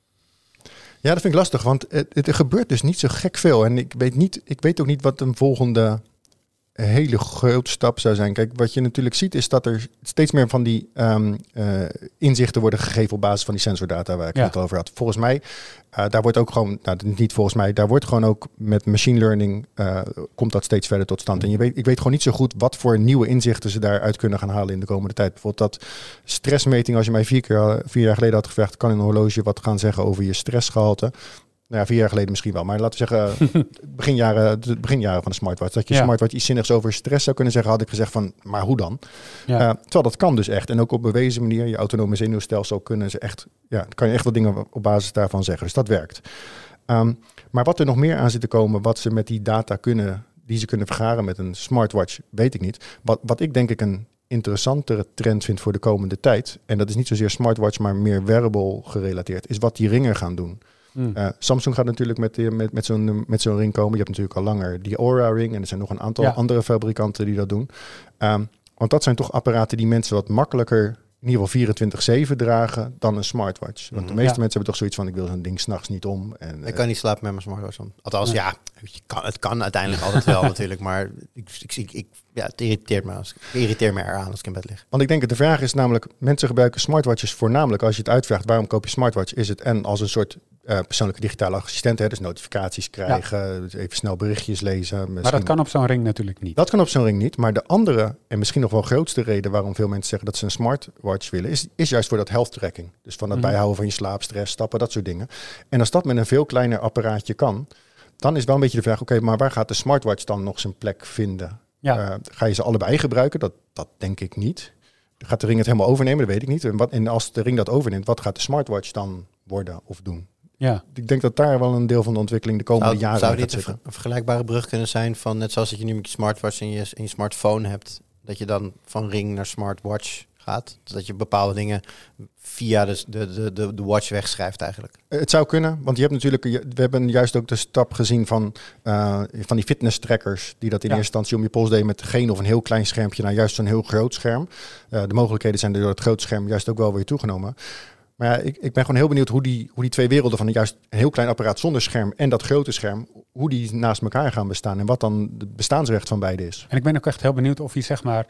Ja, dat vind ik lastig, want er gebeurt dus niet zo gek veel. En ik weet ook niet wat een volgende hele grote stap zou zijn. Kijk, wat je natuurlijk ziet is dat er steeds meer van die inzichten worden gegeven op basis van die sensordata waar ik het over had. Volgens mij, daar wordt ook gewoon, niet volgens mij, daar wordt gewoon ook met machine learning komt dat steeds verder tot stand. En ik weet gewoon niet zo goed wat voor nieuwe inzichten ze daaruit kunnen gaan halen in de komende tijd. Bijvoorbeeld dat stressmeting, als je mij 4 jaar geleden had gevraagd, kan een horloge wat gaan zeggen over je stressgehalte. Nou ja, 4 jaar geleden misschien wel. Maar laten we zeggen, begin jaren van de smartwatch. Dat je smartwatch iets zinnigs over stress zou kunnen zeggen, had ik gezegd van, maar hoe dan? Ja. Terwijl dat kan dus echt. En ook op bewezen manier, je autonome zenuwstelsel kan je echt wat dingen op basis daarvan zeggen. Dus dat werkt. Maar wat er nog meer aan zit te komen, wat ze met die data die ze kunnen vergaren met een smartwatch, weet ik niet. Wat ik denk ik een interessantere trend vind voor de komende tijd, en dat is niet zozeer smartwatch, maar meer wearable gerelateerd, is wat die ringen gaan doen. Samsung gaat natuurlijk met zo'n ring komen. Je hebt natuurlijk al langer die Oura ring. En er zijn nog een aantal andere fabrikanten die dat doen. Want dat zijn toch apparaten die mensen wat makkelijker, in ieder geval 24/7 dragen dan een smartwatch. Want de meeste mensen hebben toch zoiets van, ik wil zo'n ding 's nachts niet om. En, ik kan niet slapen met mijn smartwatch om. Althans, het kan uiteindelijk altijd wel natuurlijk. Maar het irriteert me eraan als ik in bed lig. Want ik denk dat de vraag is namelijk, mensen gebruiken smartwatches voornamelijk, als je het uitvraagt, waarom koop je smartwatch? Is het als een soort persoonlijke digitale assistent, dus notificaties krijgen, even snel berichtjes lezen. Maar dat kan op zo'n ring natuurlijk niet. Dat kan op zo'n ring niet, maar de andere en misschien nog wel grootste reden waarom veel mensen zeggen dat ze een smartwatch willen, is juist voor dat health tracking. Dus van het bijhouden van je slaap, stress, stappen, dat soort dingen. En als dat met een veel kleiner apparaatje kan, dan is wel een beetje de vraag, oké, maar waar gaat de smartwatch dan nog zijn plek vinden? Ja. Ga je ze allebei gebruiken? Dat denk ik niet. Gaat de ring het helemaal overnemen? Dat weet ik niet. En als de ring dat overneemt, wat gaat de smartwatch dan worden of doen? Ja. Ik denk dat daar wel een deel van de ontwikkeling de komende jaren zou dit een vergelijkbare brug kunnen zijn van, net zoals dat je nu met je smartwatch en je smartphone hebt, dat je dan van ring naar smartwatch gaat? Dus dat je bepaalde dingen via de watch wegschrijft eigenlijk. Het zou kunnen, want je hebt natuurlijk, we hebben juist ook de stap gezien van die fitness trackers die dat in eerste instantie om je pols deden met geen of een heel klein schermpje naar juist zo'n heel groot scherm. De mogelijkheden zijn door het grote scherm juist ook wel weer toegenomen. Maar ja, ik ben gewoon heel benieuwd hoe die twee werelden van juist een heel klein apparaat zonder scherm en dat grote scherm, hoe die naast elkaar gaan bestaan en wat dan het bestaansrecht van beide is. En ik ben ook echt heel benieuwd of hij zeg maar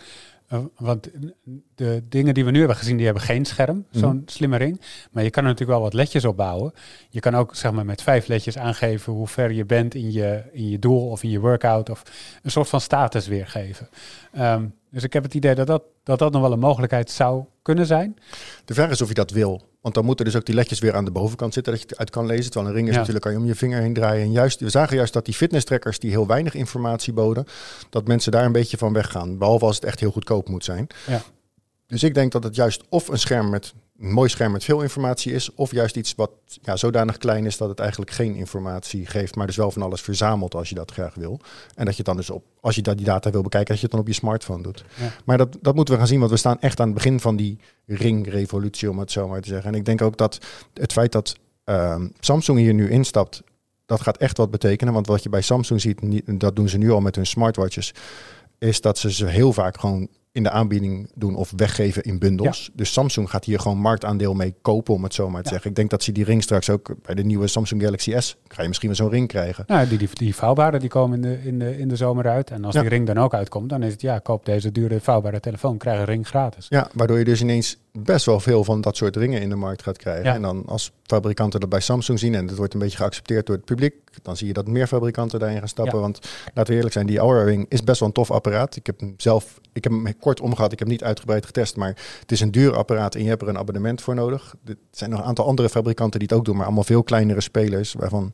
Want de dingen die we nu hebben gezien, die hebben geen scherm, zo'n slimme ring. Maar je kan er natuurlijk wel wat ledjes opbouwen. Je kan ook zeg maar met 5 ledjes aangeven hoe ver je bent in je doel of in je workout. Of een soort van status weergeven. Dus ik heb het idee dat nog wel een mogelijkheid zou kunnen zijn. De vraag is of je dat wil. Want dan moeten dus ook die ledjes weer aan de bovenkant zitten, dat je het uit kan lezen. Terwijl een ring is natuurlijk, kan je om je vinger heen draaien. En we zagen juist dat die fitness-trackers die heel weinig informatie boden, dat mensen daar een beetje van weggaan. Behalve als het echt heel goedkoop moet zijn. Ja. Dus ik denk dat het juist of een mooi scherm met veel informatie is, of juist iets wat zodanig klein is dat het eigenlijk geen informatie geeft, maar dus wel van alles verzamelt als je dat graag wil. En dat je dan dus als je die data wil bekijken, dat je het dan op je smartphone doet. Ja. Maar dat moeten we gaan zien, want we staan echt aan het begin van die ringrevolutie, om het zo maar te zeggen. En ik denk ook dat het feit dat Samsung hier nu instapt, dat gaat echt wat betekenen. Want wat je bij Samsung ziet, dat doen ze nu al met hun smartwatches, is dat ze heel vaak gewoon in de aanbieding doen of weggeven in bundels. Ja. Dus Samsung gaat hier gewoon marktaandeel mee kopen, om het zo maar te zeggen. Ik denk dat ze die ring straks ook bij de nieuwe Samsung Galaxy S, ga je misschien wel zo'n ring krijgen. Nou, die vouwbare, die komen in de zomer uit. En als die ring dan ook uitkomt, dan is het koop deze dure vouwbare telefoon, krijg een ring gratis. Ja, waardoor je dus ineens best wel veel van dat soort ringen in de markt gaat krijgen. Ja. En dan als fabrikanten dat bij Samsung zien en het wordt een beetje geaccepteerd door het publiek, dan zie je dat meer fabrikanten daarin gaan stappen. Ja. Want laten we eerlijk zijn, die Oura Ring is best wel een tof apparaat. Ik heb hem kort omgehad, ik heb niet uitgebreid getest, maar het is een duur apparaat en je hebt er een abonnement voor nodig. Er zijn nog een aantal andere fabrikanten die het ook doen, maar allemaal veel kleinere spelers, waarvan,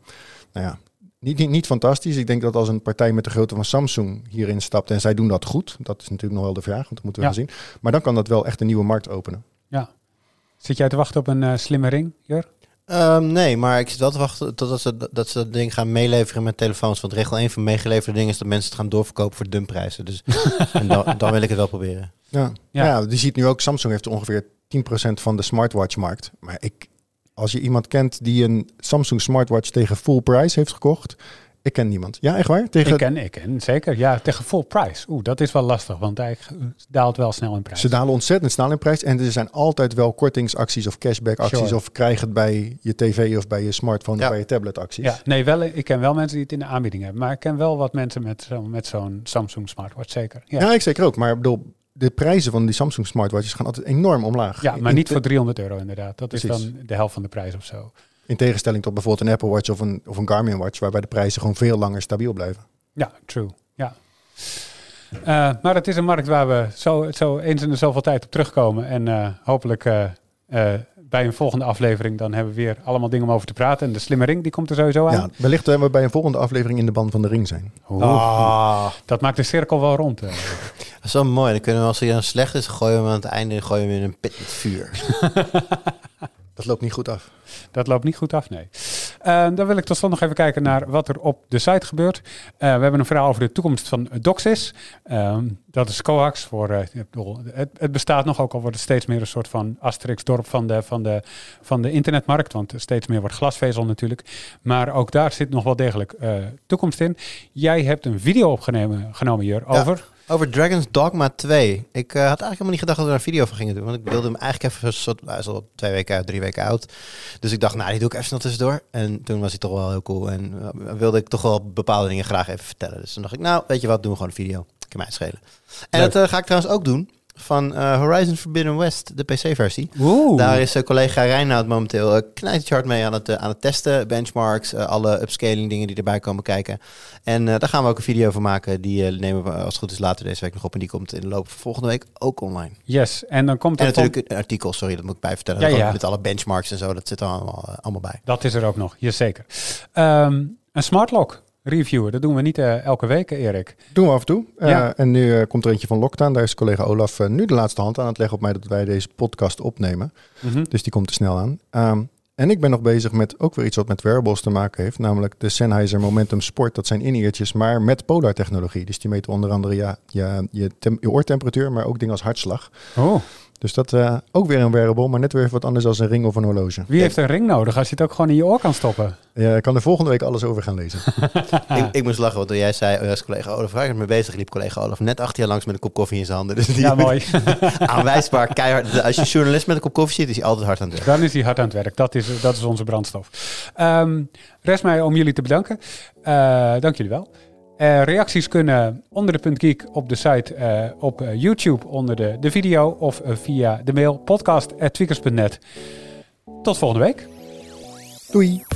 niet fantastisch. Ik denk dat als een partij met de grootte van Samsung hierin stapt en zij doen dat goed, dat is natuurlijk nog wel de vraag, want dat moeten we gaan zien. Maar dan kan dat wel echt een nieuwe markt openen. Ja. Zit jij te wachten op een slimme ring, Jur? Nee, maar ik zit wel te wachten totdat ze dat ding gaan meeleveren met telefoons. Want regel 1 van meegeleverde dingen is dat mensen het gaan doorverkopen voor dumpprijzen. Dus en dan wil ik het wel proberen. Ja, die ziet nu ook, Samsung heeft ongeveer 10% van de smartwatch-markt. Maar als je iemand kent die een Samsung smartwatch tegen full price heeft gekocht, ik ken niemand. Ja, echt waar? Ik ken zeker. Ja, tegen full price. Dat is wel lastig, want hij daalt wel snel in prijs. Ze dalen ontzettend snel in prijs. En er zijn altijd wel kortingsacties of cashback-acties. Sure. Of krijg het bij je tv of bij je smartphone of bij je tablet-acties. Ja, nee, ik ken wel mensen die het in de aanbieding hebben. Maar ik ken wel wat mensen met zo'n Samsung smartwatch, zeker. Ja, ik zeker ook. Maar ik bedoel, de prijzen van die Samsung smartwatches gaan altijd enorm omlaag. Ja, maar niet voor €300 inderdaad. Dat Precies. Is dan de helft van de prijs of zo. In tegenstelling tot bijvoorbeeld een Apple Watch of een Garmin Watch, waarbij de prijzen gewoon veel langer stabiel blijven. Ja, true. Ja. Maar het is een markt waar we zo eens in de zoveel tijd op terugkomen. En hopelijk bij een volgende aflevering dan hebben we weer allemaal dingen om over te praten. En de slimme ring, die komt er sowieso aan. Ja, wellicht we bij een volgende aflevering in de band van de ring zijn. Dat maakt de cirkel wel rond. Dat is wel mooi. Dan kunnen we, als hij dan slecht is, gooien we hem aan het einde in een pit met vuur. Dat loopt niet goed af. Dat loopt niet goed af, nee. Dan wil ik tot slot nog even kijken naar wat er op de site gebeurt. We hebben een verhaal over de toekomst van Doxis. Dat is coax. Het bestaat nog, ook al wordt het steeds meer een soort van Asterix-dorp van de internetmarkt. Want steeds meer wordt glasvezel natuurlijk. Maar ook daar zit nog wel degelijk toekomst in. Jij hebt een video opgenomen hier over... Over Dragon's Dogma 2. Ik had eigenlijk helemaal niet gedacht dat we er een video van gingen doen. Want ik wilde hem eigenlijk even hij is al 2 weken uit, 3 weken oud. Dus ik dacht, die doe ik even snel tussendoor. En toen was hij toch wel heel cool. En wilde ik toch wel bepaalde dingen graag even vertellen. Dus toen dacht ik, weet je wat, doen we gewoon een video. Kan mij schelen. En dat ga ik trouwens ook doen. Van Horizon Forbidden West, de PC-versie. Daar is collega Reinoud momenteel knijtertje hard mee aan het testen. Benchmarks, alle upscaling dingen die erbij komen kijken. En daar gaan we ook een video van maken. Die nemen we als het goed is later deze week nog op. En die komt in de loop van volgende week ook online. Yes, en dan komt er... En natuurlijk een artikel, dat moet ik bij vertellen. Ja. Met alle benchmarks en zo, dat zit er allemaal bij. Dat is er ook nog, zeker. Een smart lock reviewen, dat doen we niet elke week, Erik. Doen we af en toe. En nu komt er eentje van Lockdown. Daar is collega Olaf nu de laatste hand aan het leggen op mij dat wij deze podcast opnemen. Mm-hmm. Dus die komt er snel aan. En ik ben nog bezig met ook weer iets wat met wearables te maken heeft. Namelijk de Sennheiser Momentum Sport. Dat zijn in-eartjes, maar met Polar technologie. Dus die meten onder andere je oortemperatuur, maar ook dingen als hartslag. Oh. Dus dat ook weer een wearable, maar net weer wat anders als een ring of een horloge. Wie heeft een ring nodig als je het ook gewoon in je oor kan stoppen? Ja, ik kan er volgende week alles over gaan lezen. ik moest lachen, want toen jij zei, als collega Olaf, waar ik mee bezig liep, collega Olaf, net achter je langs met een kop koffie in zijn handen. Dus ja, mooi. Aanwijsbaar, keihard. Als je journalist met een kop koffie ziet, is hij altijd hard aan het werk. Dan is hij hard aan het werk. Dat is onze brandstof. Rest mij om jullie te bedanken. Dank jullie wel. Reacties kunnen onder de Punt Geek op de site, op YouTube onder de video of via de mail podcast@tweakers.net. Tot volgende week. Doei.